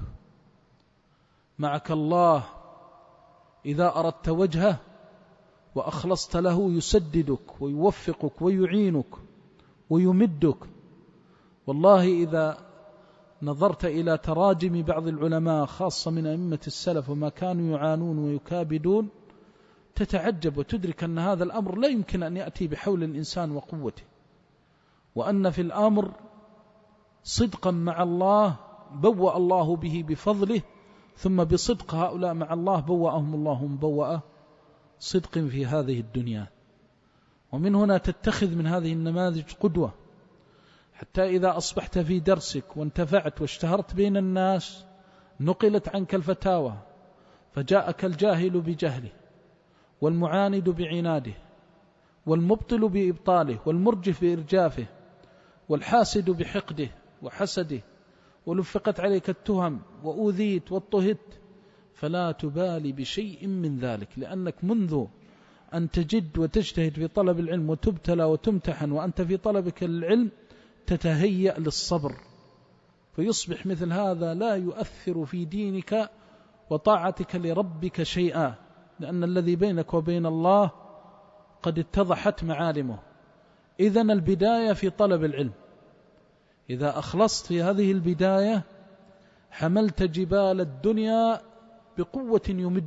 معك الله. إذا أردت وجهه وأخلصت له يسددك ويوفقك ويعينك ويمدك. والله إذا نظرت إلى تراجم بعض العلماء خاصة من أئمة السلف وما كانوا يعانون ويكابدون، تتعجب وتدرك أن هذا الأمر لا يمكن أن يأتي بحول الإنسان وقوته، وأن في الأمر صدقا مع الله بوأ الله به بفضله، ثم بصدق هؤلاء مع الله بوأهم الله مبوأ صدق في هذه الدنيا. ومن هنا تتخذ من هذه النماذج قدوة، حتى إذا أصبحت في درسك وانتفعت واشتهرت بين الناس نقلت عنك الفتاوى، فجاءك الجاهل بجهله والمعاند بعناده والمبطل بإبطاله والمرجف بإرجافه والحاسد بحقده وحسده، ولفقت عليك التهم وأوذيت واضطهدت، فلا تبالي بشيء من ذلك، لأنك منذ أن تجد وتجتهد في طلب العلم وتبتلى وتمتحن وأنت في طلبك العلم تتهيأ للصبر، فيصبح مثل هذا لا يؤثر في دينك وطاعتك لربك شيئا، لأن الذي بينك وبين الله قد اتضحت معالمه. إذن البداية في طلب العلم، إذا أخلصت في هذه البداية حملت جبال الدنيا بقوة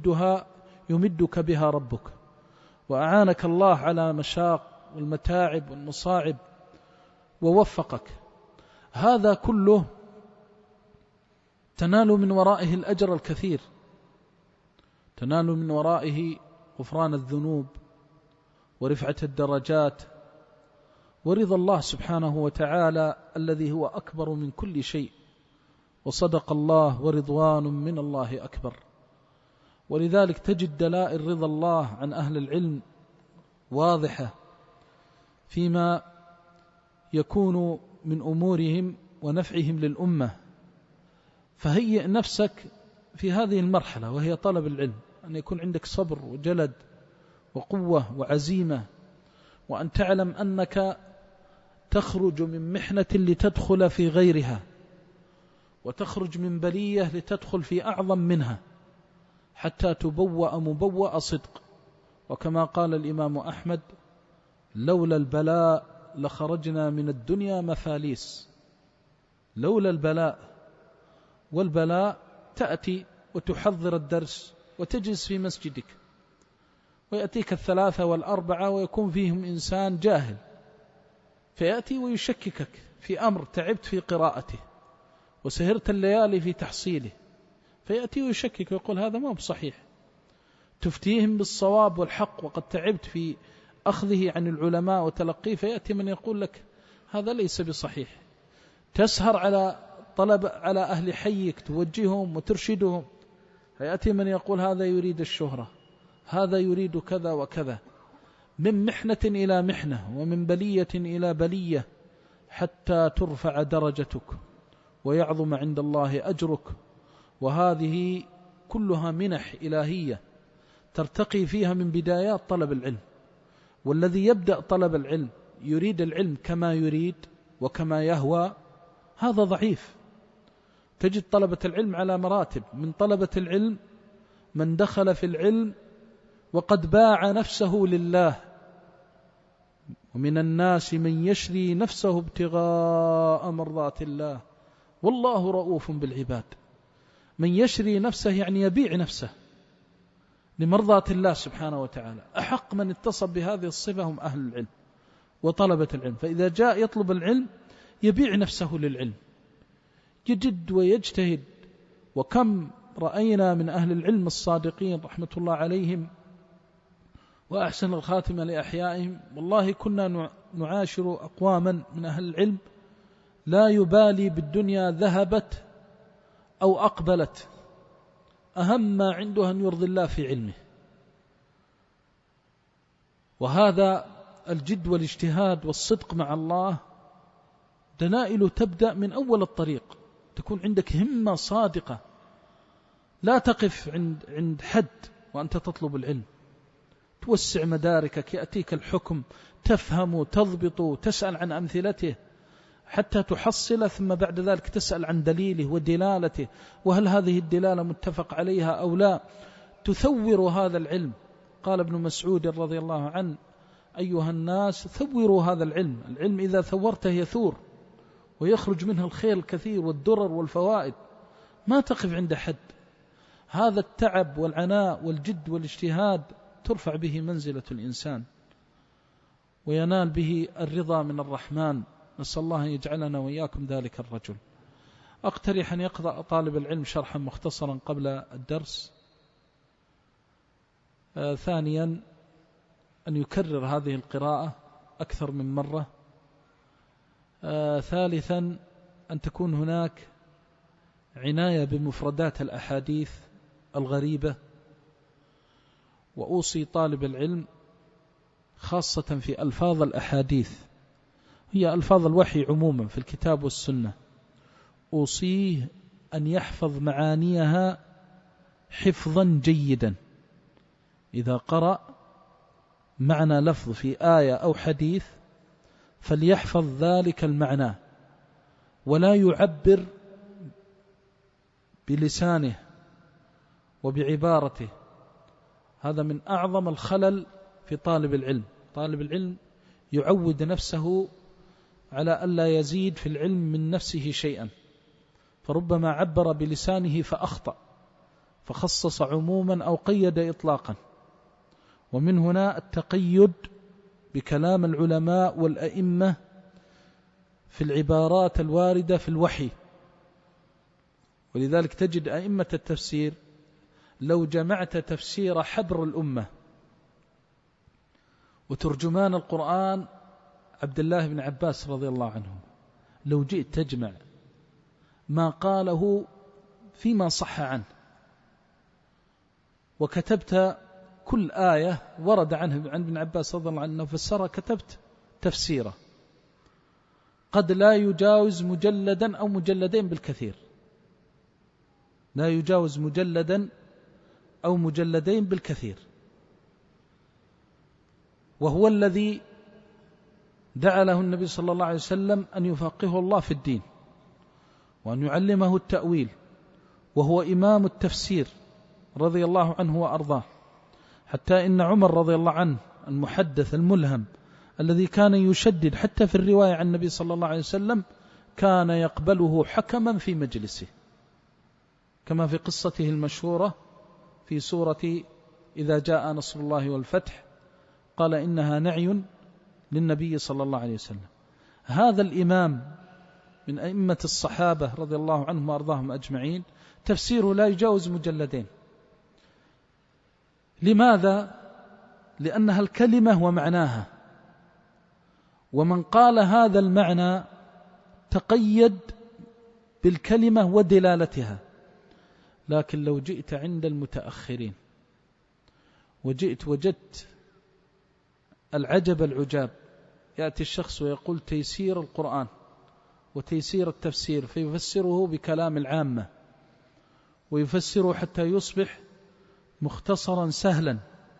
يمدك بها ربك، وأعانك الله على مشاق والمتاعب والمصاعب ووفقك. هذا كله تنال من ورائه الأجر الكثير، تنال من ورائه غفران الذنوب ورفعة الدرجات ورضا الله سبحانه وتعالى الذي هو أكبر من كل شيء، وصدق الله ورضوان من الله أكبر. ولذلك تجد دلائل رضا الله عن أهل العلم واضحة فيما يكون من أمورهم ونفعهم للأمة. فهيئ نفسك في هذه المرحلة وهي طلب العلم، أن يكون عندك صبر وجلد وقوة وعزيمة، وأن تعلم أنك تخرج من محنة لتدخل في غيرها، وتخرج من بلية لتدخل في أعظم منها، حتى تبوأ مبوأ صدق. وكما قال الإمام أحمد: لولا البلاء لخرجنا من الدنيا مفاليس. لولا البلاء، والبلاء تأتي وتحضر الدرس وتجلس في مسجدك، ويأتيك 3 و4 ويكون فيهم إنسان جاهل، فيأتي ويشككك في أمر تعبت في قراءته وسهرت الليالي في تحصيله، فيأتي ويشكك ويقول هذا ما هو بصحيح. تفتيهم بالصواب والحق وقد تعبت في أخذه عن العلماء وتلقيه، فيأتي من يقول لك هذا ليس بصحيح. تسهر على أهل حيك توجههم وترشدهم، فيأتي من يقول هذا يريد الشهرة، هذا يريد كذا وكذا. من محنة إلى محنة ومن بلية إلى بلية، حتى ترفع درجتك ويعظم عند الله أجرك. وهذه كلها منح إلهية ترتقي فيها من بدايات طلب العلم. والذي يبدأ طلب العلم يريد العلم كما يريد وكما يهوى، هذا ضعيف. تجد طلبة العلم على مراتب. من طلبة العلم من دخل في العلم وقد باع نفسه لله. ومن الناس من يشري نفسه ابتغاء مرضات الله والله رؤوف بالعباد. من يشري نفسه يعني يبيع نفسه لمرضات الله سبحانه وتعالى. أحق من اتصف بهذه الصفة هم أهل العلم وطلبة العلم. فإذا جاء يطلب العلم يبيع نفسه للعلم، يجد ويجتهد. وكم رأينا من أهل العلم الصادقين رحمة الله عليهم وأحسن الخاتمة لأحيائهم، والله كنا نعاشر أقواما من أهل العلم لا يبالي بالدنيا ذهبت أو أقبلت، أهم ما عنده أن يرضي الله في علمه. وهذا الجد والاجتهاد والصدق مع الله دلائل تبدأ من أول الطريق. تكون عندك همة صادقة، لا تقف عند حد وأنت تطلب العلم، توسع مداركك، يأتيك الحكم تفهم تضبط، تسأل عن أمثلته حتى تحصل، ثم بعد ذلك تسأل عن دليله ودلالته، وهل هذه الدلالة متفق عليها أو لا. تثور هذا العلم. قال ابن مسعود رضي الله عنه: أيها الناس ثوروا هذا العلم. العلم إذا ثورته يثور ويخرج منه الخير الكثير والدرر والفوائد، ما تقف عند حد. هذا التعب والعناء والجد والاجتهاد ترفع به منزلة الإنسان وينال به الرضا من الرحمن. نسأل الله أن يجعلنا وإياكم ذلك الرجل. أقترح أن يقرأ طالب العلم شرحا مختصرا قبل الدرس. ثانيا أن يكرر هذه القراءة أكثر من مرة. ثالثا أن تكون هناك عناية بمفردات الأحاديث الغريبة. وأوصي طالب العلم خاصة في ألفاظ الأحاديث، هي ألفاظ الوحي عموما في الكتاب والسنة، أوصيه أن يحفظ معانيها حفظا جيدا. إذا قرأ معنى لفظ في آية أو حديث فليحفظ ذلك المعنى، ولا يعبر بلسانه وبعبارته. هذا من أعظم الخلل في طالب العلم. طالب العلم يعود نفسه على ألا يزيد في العلم من نفسه شيئا، فربما عبر بلسانه فأخطأ، فخصص عموما أو قيد إطلاقا. ومن هنا التقيد بكلام العلماء والأئمة في العبارات الواردة في الوحي. ولذلك تجد أئمة التفسير لو جمعت تفسير حبر الأمة وترجمان القرآن عبد الله بن عباس رضي الله عنه، لو جئت تجمع ما قاله فيما صح عنه وكتبت كل آية ورد عنه عن ابن عباس رضي الله عنه فسرها، كتبت تفسيره قد لا يجاوز مجلدا أو مجلدين بالكثير، لا يجاوز مجلدا أو مجلدين بالكثير. وهو الذي دعا له النبي صلى الله عليه وسلم أن يفقهه الله في الدين وأن يعلمه التأويل، وهو إمام التفسير رضي الله عنه وأرضاه. حتى إن عمر رضي الله عنه المحدث الملهم الذي كان يشدد حتى في الرواية عن النبي صلى الله عليه وسلم كان يقبله حكما في مجلسه، كما في قصته المشهورة في سورة إذا جاء نصر الله والفتح، قال إنها نعي للنبي صلى الله عليه وسلم. هذا الإمام من أئمة الصحابة رضي الله عنهم وأرضاهم أجمعين تفسيره لا يجاوز مجلدين. لماذا؟ لأنها الكلمة ومعناها، ومن قال هذا المعنى تقيد بالكلمة ودلالتها. لكن لو جئت عند المتأخرين وجدت العجب العجاب، يأتي الشخص ويقول تيسير القرآن وتيسير التفسير، فيفسره بكلام العامة ويفسره حتى يصبح مختصرا سهلا.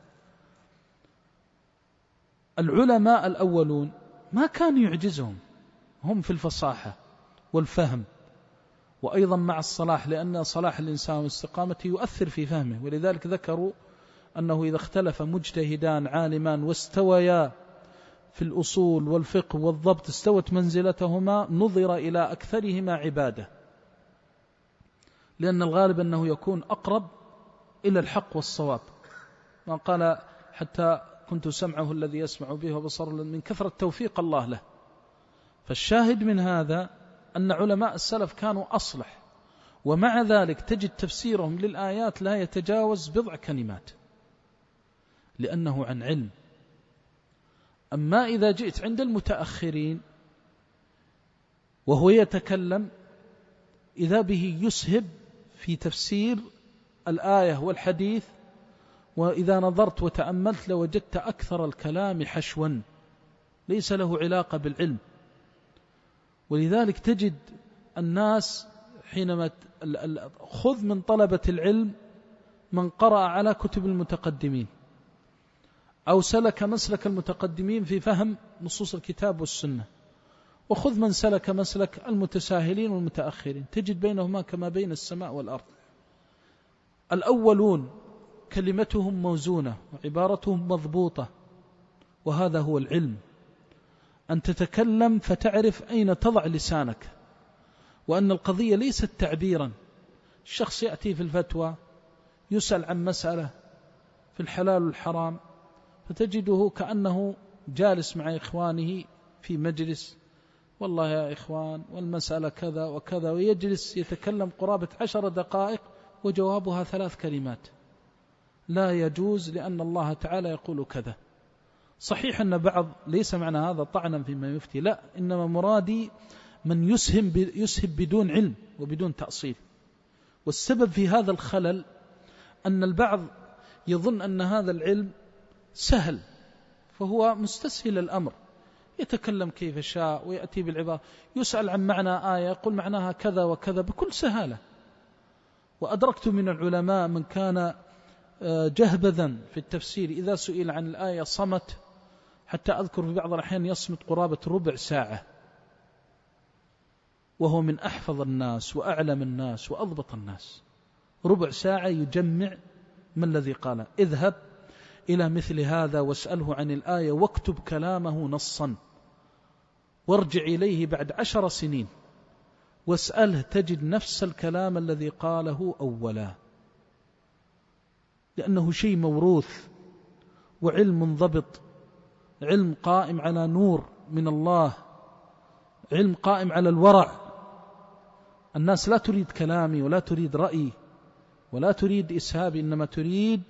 العلماء الأولون ما كان يعجزهم، هم في الفصاحة والفهم، وأيضا مع الصلاح، لأن صلاح الإنسان واستقامته يؤثر في فهمه. ولذلك ذكروا أنه إذا اختلف مجتهدان عالمان واستويا في الأصول والفقه والضبط استوت منزلتهما نظر إلى أكثرهما عبادة، لأن الغالب أنه يكون أقرب إلى الحق والصواب. ما قال حتى كنت سمعه الذي يسمع به وبصره من كثرة توفيق الله له. فالشاهد من هذا أن علماء السلف كانوا أصلح، ومع ذلك تجد تفسيرهم للآيات لا يتجاوز بضع كلمات لأنه عن علم. أما إذا جئت عند المتأخرين وهو يتكلم إذا به يسهب في تفسير الآية والحديث، وإذا نظرت وتأملت لوجدت أكثر الكلام حشوا ليس له علاقة بالعلم. ولذلك تجد الناس حينما خذ من طلبة العلم من قرأ على كتب المتقدمين أو سلك مسلك المتقدمين في فهم نصوص الكتاب والسنة، وخذ من سلك مسلك المتساهلين والمتأخرين، تجد بينهما كما بين السماء والأرض. الأولون كلمتهم موزونة وعبارتهم مضبوطة، وهذا هو العلم، أن تتكلم فتعرف أين تضع لسانك، وأن القضية ليست تعبيرا. الشخص يأتي في الفتوى يسأل عن مسألة في الحلال والحرام فتجده كأنه جالس مع إخوانه في مجلس، والله يا إخوان والمسألة كذا وكذا، ويجلس يتكلم قرابة 10 دقائق وجوابها 3 كلمات. لا يجوز، لأن الله تعالى يقول كذا. صحيح أن بعض ليس معنى هذا طعنا فيما يفتي، لا، إنما مرادي من يسهب بدون علم وبدون تأصيل. والسبب في هذا الخلل أن البعض يظن أن هذا العلم سهل، فهو مستسهل الأمر، يتكلم كيف شاء ويأتي بالعبارة، يسأل عن معنى آية يقول معناها كذا وكذا بكل سهالة. وأدركت من العلماء من كان جهبذا في التفسير إذا سئل عن الآية صمت، حتى أذكر في بعض الأحيان يصمت قرابة ربع ساعة، وهو من أحفظ الناس وأعلم الناس وأضبط الناس. ربع ساعة يجمع ما الذي قال. اذهب إلى مثل هذا واسأله عن الآية واكتب كلامه نصا، وارجع إليه بعد 10 سنين واسأله تجد نفس الكلام الذي قاله أولا، لأنه شيء موروث وعلم منضبط، علم قائم على نور من الله، علم قائم على الورع. الناس لا تريد كلامي ولا تريد رأيي ولا تريد إسهابي، إنما تريد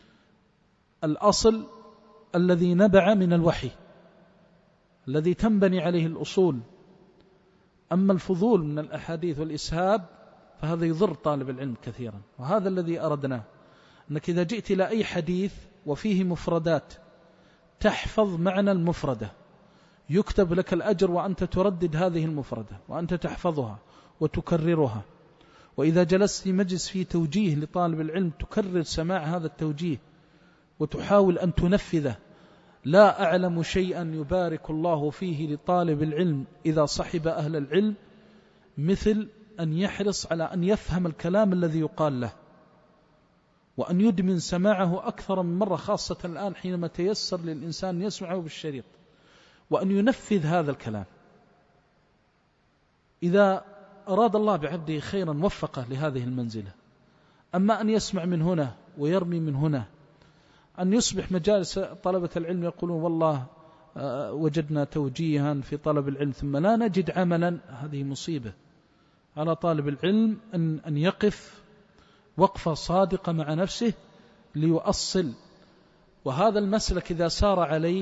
الأصل الذي نبع من الوحي الذي تنبني عليه الأصول. أما الفضول من الأحاديث والإسهاب فهذا يضر طالب العلم كثيرا، وهذا الذي أردناه، أنك إذا جئت إلى أي حديث وفيه مفردات تحفظ معنى المفردة يكتب لك الأجر وأنت تردد هذه المفردة وأنت تحفظها وتكررها. وإذا جلست في مجلس فيه توجيه لطالب العلم تكرر سماع هذا التوجيه وتحاول أن تنفذه. لا أعلم شيئا يبارك الله فيه لطالب العلم إذا صحب أهل العلم مثل أن يحرص على أن يفهم الكلام الذي يقال له، وأن يدمن سماعه أكثر من مرة، خاصة الآن حينما تيسر للإنسان يسمعه بالشريط، وأن ينفذ هذا الكلام. إذا أراد الله بعبده خيرا وفقه لهذه المنزلة. أما أن يسمع من هنا ويرمي من هنا، أن يصبح مجالس طلبة العلم يقولون والله وجدنا توجيها في طلب العلم ثم لا نجد عملا، هذه مصيبة. على طالب العلم أن يقف وقفة صادقة مع نفسه ليؤصل. وهذا المسلك إذا سار عليه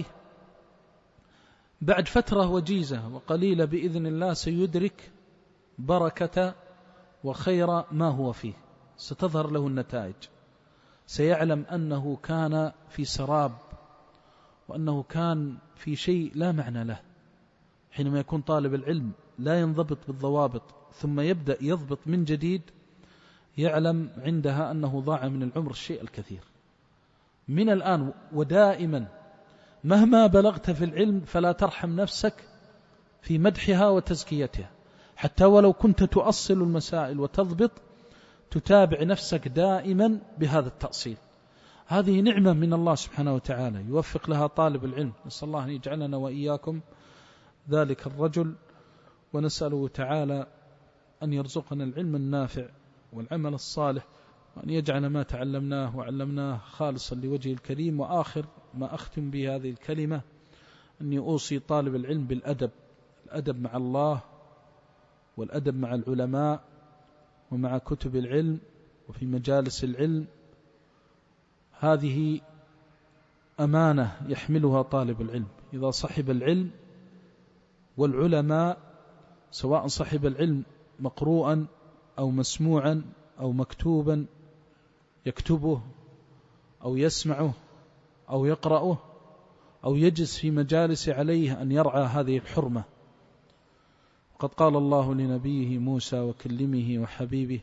بعد فترة وجيزة وقليلة بإذن الله سيدرك بركة وخير ما هو فيه، ستظهر له النتائج، سيعلم أنه كان في سراب وأنه كان في شيء لا معنى له. حينما يكون طالب العلم لا ينضبط بالضوابط ثم يبدأ يضبط من جديد يعلم عندها أنه ضاع من العمر الشيء الكثير. من الآن ودائما مهما بلغت في العلم فلا ترحم نفسك في مدحها وتزكيتها، حتى ولو كنت تؤصل المسائل وتضبط، تتابع نفسك دائما بهذا التأصيل. هذه نعمة من الله سبحانه وتعالى يوفق لها طالب العلم. نسأل الله أن يجعلنا وإياكم ذلك الرجل، ونسأله تعالى أن يرزقنا العلم النافع والعمل الصالح، وأن يجعل ما تعلمناه وعلمناه خالصا لوجهه الكريم. وآخر ما أختم به هذه الكلمة أني أوصي طالب العلم بالأدب، الأدب مع الله والأدب مع العلماء ومع كتب العلم وفي مجالس العلم. هذه أمانة يحملها طالب العلم إذا صحب العلم والعلماء، سواء صحب العلم مقروءا أو مسموعا أو مكتوبا يكتبه أو يسمعه أو يقرأه أو يجلس في مجالس عليه أن يرعى هذه الحرمة. وقد قال الله لنبيه موسى وكلمه وحبيبه: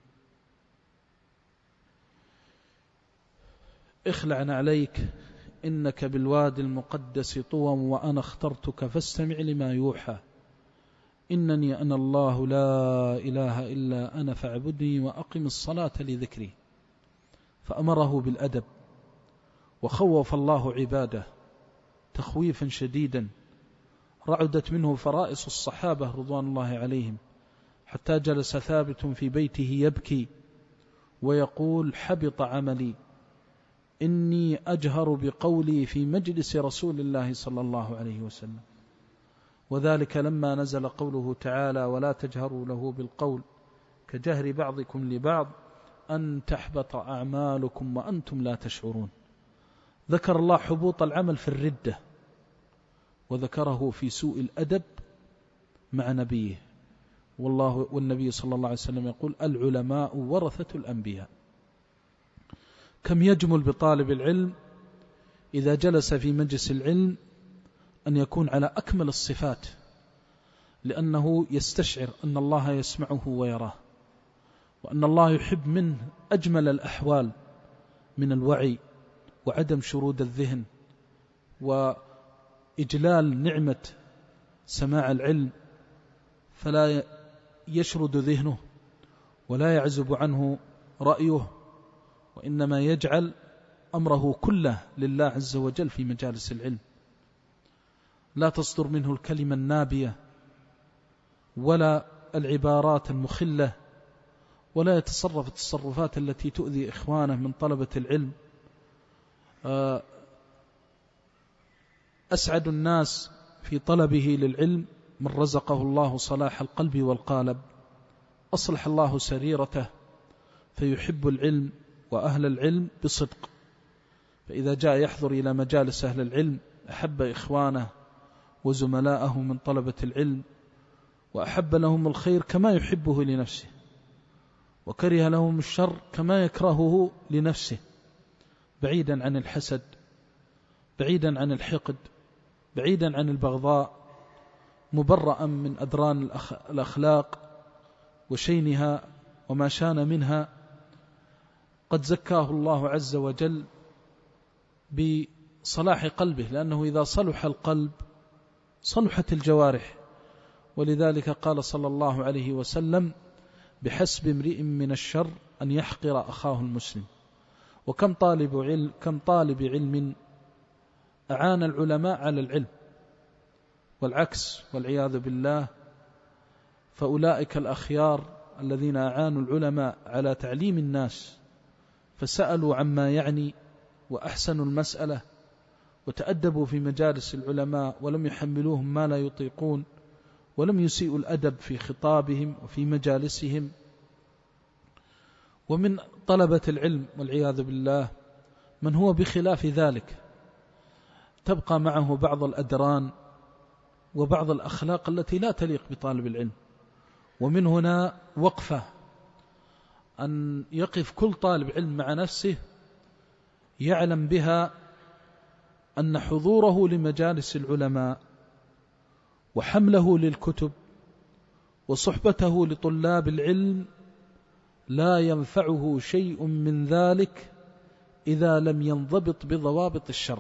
اخلع عليك إنك بالوادي المقدس طوى وأنا اخترتك فاستمع لما يوحى إنني أنا الله لا إله إلا أنا فاعبدني وأقم الصلاة لذكري. فأمره بالأدب، وخوف الله عباده تخويفا شديدا رعدت منه فرائص الصحابة رضوان الله عليهم، حتى جلس ثابت في بيته يبكي ويقول: حبط عملي، إني أجهر بقولي في مجلس رسول الله صلى الله عليه وسلم. وذلك لما نزل قوله تعالى: ولا تجهروا له بالقول كجهر بعضكم لبعض أن تحبط أعمالكم وأنتم لا تشعرون. ذكر الله حبوط العمل في الردة، وذكره في سوء الأدب مع نبيه. والنبي صلى الله عليه وسلم يقول: العلماء ورثة الأنبياء. كم يجمل بطالب العلم إذا جلس في مجلس العلم أن يكون على أكمل الصفات، لأنه يستشعر أن الله يسمعه ويراه، وأن الله يحب منه أجمل الأحوال من الوعي وعدم شرود الذهن وإجلال نعمة سماع العلم، فلا يشرد ذهنه ولا يعزب عنه رأيه، وإنما يجعل أمره كله لله عز وجل في مجالس العلم. لا تصدر منه الكلمة النابية ولا العبارات المخلة، ولا يتصرف التصرفات التي تؤذي إخوانه من طلبة العلم. أسعد الناس في طلبه للعلم من رزقه الله صلاح القلب والقالب، أصلح الله سريرته فيحب العلم وأهل العلم بصدق، فإذا جاء يحضر إلى مجالس أهل العلم أحب إخوانه وزملاءه من طلبة العلم، وأحب لهم الخير كما يحبه لنفسه، وكره لهم الشر كما يكرهه لنفسه، بعيدا عن الحسد، بعيدا عن الحقد، بعيدا عن البغضاء، مبرأ من أدران الأخلاق وشينها وما شان منها. قد زكاه الله عز وجل بصلاح قلبه، لأنه إذا صلح القلب صلحت الجوارح. ولذلك قال صلى الله عليه وسلم: بحسب امرئ من الشر أن يحقر أخاه المسلم. وكم طالب علم أعان العلماء على العلم، والعكس والعياذ بالله. فأولئك الأخيار الذين أعانوا العلماء على تعليم الناس، فسألوا عما يعني وأحسنوا المسألة وتأدبوا في مجالس العلماء، ولم يحملوهم ما لا يطيقون، ولم يسيئوا الأدب في خطابهم وفي مجالسهم. ومن طلبة العلم والعياذ بالله من هو بخلاف ذلك، تبقى معه بعض الأدران وبعض الأخلاق التي لا تليق بطالب العلم. ومن هنا وقفة أن يقف كل طالب علم مع نفسه يعلم بها أن حضوره لمجالس العلماء وحمله للكتب وصحبته لطلاب العلم لا ينفعه شيء من ذلك إذا لم ينضبط بضوابط الشرع.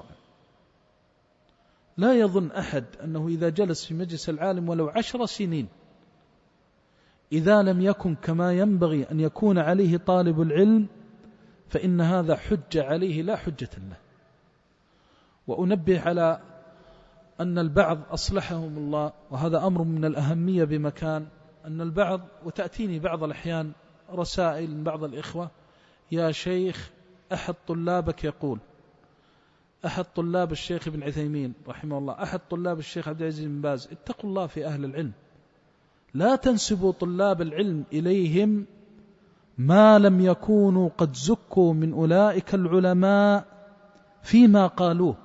لا يظن أحد أنه إذا جلس في مجلس العالم ولو 10 سنين، إذا لم يكن كما ينبغي أن يكون عليه طالب العلم، فإن هذا حجة عليه لا حجة له. وأنبه على أن البعض أصلحهم الله، وهذا أمر من الأهمية بمكان، أن البعض، وتأتيني بعض الأحيان رسائل من بعض الإخوة: يا شيخ، أحد طلابك يقول، أحد طلاب الشيخ ابن عثيمين رحمه الله، أحد طلاب الشيخ عبد العزيز بن باز، اتقوا الله في أهل العلم، لا تنسبوا طلاب العلم إليهم ما لم يكونوا قد زكوا من أولئك العلماء فيما قالوه.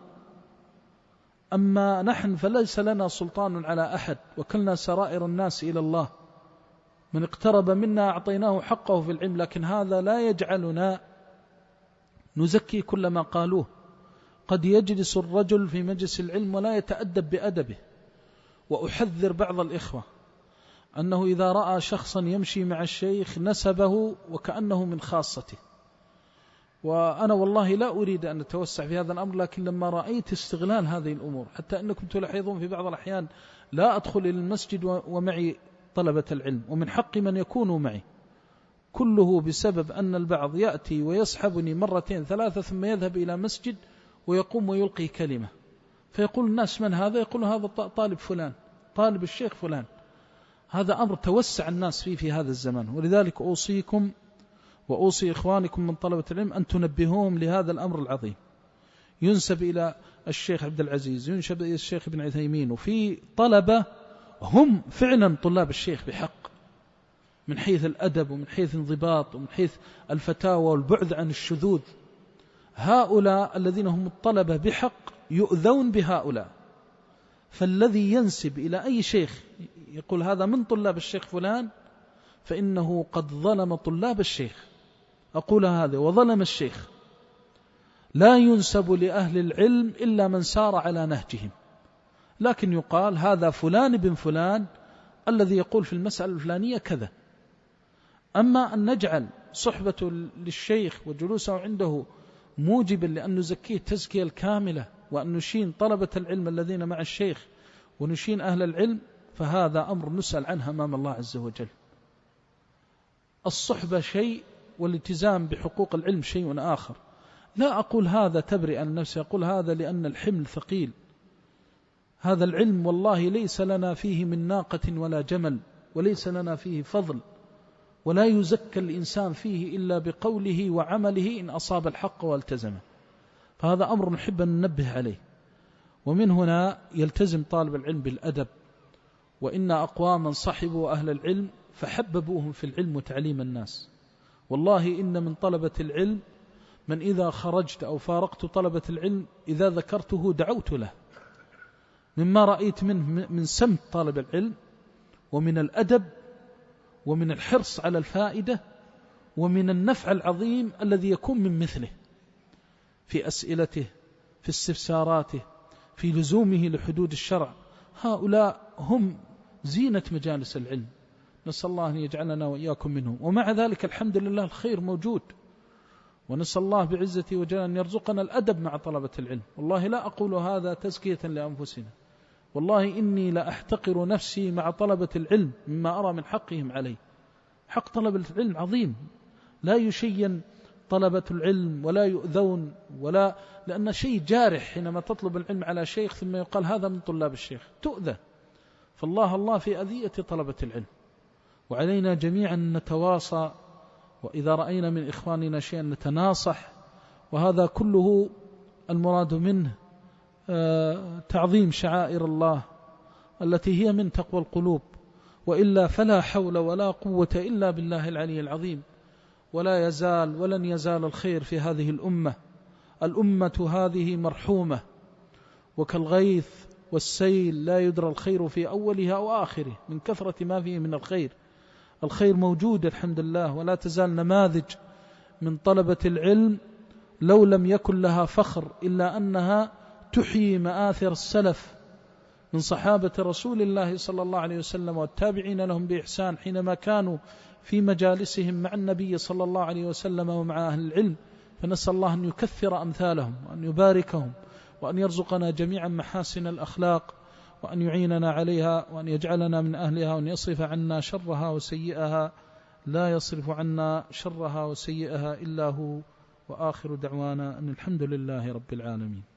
أما نحن فليس لنا سلطان على أحد، وكلنا سرائر الناس إلى الله، من اقترب منا أعطيناه حقه في العلم، لكن هذا لا يجعلنا نزكي كل ما قالوه. قد يجلس الرجل في مجلس العلم ولا يتأدب بأدبه. وأحذر بعض الإخوة أنه إذا رأى شخصا يمشي مع الشيخ نسبه وكأنه من خاصته. وأنا والله لا أريد أن أتوسع في هذا الأمر، لكن لما رأيت استغلال هذه الأمور، حتى أنكم تلاحظون في بعض الأحيان لا أدخل إلى المسجد ومعي طلبة العلم، ومن حق من يكونوا معي، كله بسبب أن البعض يأتي ويسحبني مرتين ثلاثة ثم يذهب إلى مسجد ويقوم ويلقي كلمة، فيقول الناس: من هذا؟ يقول: هذا طالب فلان، طالب الشيخ فلان. هذا أمر توسع الناس فيه في هذا الزمان. ولذلك أوصيكم وأوصي إخوانكم من طلبة العلم أن تنبهوهم لهذا الأمر العظيم. ينسب إلى الشيخ عبد العزيز، ينسب إلى الشيخ ابن عثيمين، وفي طلبة هم فعلا طلاب الشيخ بحق، من حيث الأدب ومن حيث الانضباط ومن حيث الفتاوى والبعد عن الشذوذ. هؤلاء الذين هم الطلبة بحق يؤذون بهؤلاء. فالذي ينسب إلى أي شيخ يقول هذا من طلاب الشيخ فلان، فإنه قد ظلم طلاب الشيخ، أقول هذا، وظلم الشيخ. لا ينسب لأهل العلم إلا من سار على نهجهم، لكن يقال هذا فلان بن فلان الذي يقول في المسألة الفلانية كذا. أما أن نجعل صحبة للشيخ وجلوسه عنده موجبا لأن نزكيه التزكية الكاملة، وأن نشين طلبة العلم الذين مع الشيخ ونشين أهل العلم، فهذا أمر نسأل عنه أمام الله عز وجل. الصحبة شيء، والالتزام بحقوق العلم شيء آخر. لا أقول هذا تبرئ النفس، أقول هذا لأن الحمل ثقيل. هذا العلم والله ليس لنا فيه من ناقة ولا جمل، وليس لنا فيه فضل، ولا يزكى الإنسان فيه إلا بقوله وعمله إن أصاب الحق والتزمه. فهذا أمر نحب أن ننبه عليه. ومن هنا يلتزم طالب العلم بالأدب. وإن أقواما صحبوا أهل العلم فحببوهم في العلم وتعليم الناس. والله إن من طلبة العلم من إذا خرجت أو فارقت طلبة العلم إذا ذكرته دعوت له، مما رأيت منه من سمت طالب العلم، ومن الأدب، ومن الحرص على الفائدة، ومن النفع العظيم الذي يكون من مثله في أسئلته، في استفساراته، في لزومه لحدود الشرع. هؤلاء هم زينة مجالس العلم، نسأل الله أن يجعلنا وإياكم منهم. ومع ذلك الحمد لله الخير موجود، ونسأل الله بعزته وجلاله أن يرزقنا الأدب مع طلبة العلم. والله لا أقول هذا تزكية لأنفسنا، والله إني لا أحتقر نفسي مع طلبة العلم مما أرى من حقهم علي. حق طلبة العلم عظيم، لا يشين طلبة العلم ولا يؤذون، ولا لأن شيء جارح حينما تطلب العلم على شيخ ثم يقال هذا من طلاب الشيخ، تؤذى. فالله الله في أذية طلبة العلم. وعلينا جميعا نتواصى، وإذا رأينا من إخواننا شيئا نتناصح، وهذا كله المراد منه تعظيم شعائر الله التي هي من تقوى القلوب، وإلا فلا حول ولا قوة إلا بالله العلي العظيم. ولا يزال ولن يزال الخير في هذه الأمة. الأمة هذه مرحومة، وكالغيث والسيل لا يدرى الخير في أولها أو آخره من كثرة ما فيه من الخير. الخير موجود الحمد لله، ولا تزال نماذج من طلبة العلم لو لم يكن لها فخر إلا أنها تحيي مآثر السلف من صحابة رسول الله صلى الله عليه وسلم والتابعين لهم بإحسان، حينما كانوا في مجالسهم مع النبي صلى الله عليه وسلم ومع أهل العلم. فنسأل الله أن يكثر أمثالهم وأن يباركهم، وأن يرزقنا جميعا محاسن الأخلاق، وأن يعيننا عليها، وأن يجعلنا من أهلها، وأن يصرف عنا شرها وسيئها. لا يصرف عنا شرها وسيئها إلا هو، وآخر دعوانا أن الحمد لله رب العالمين.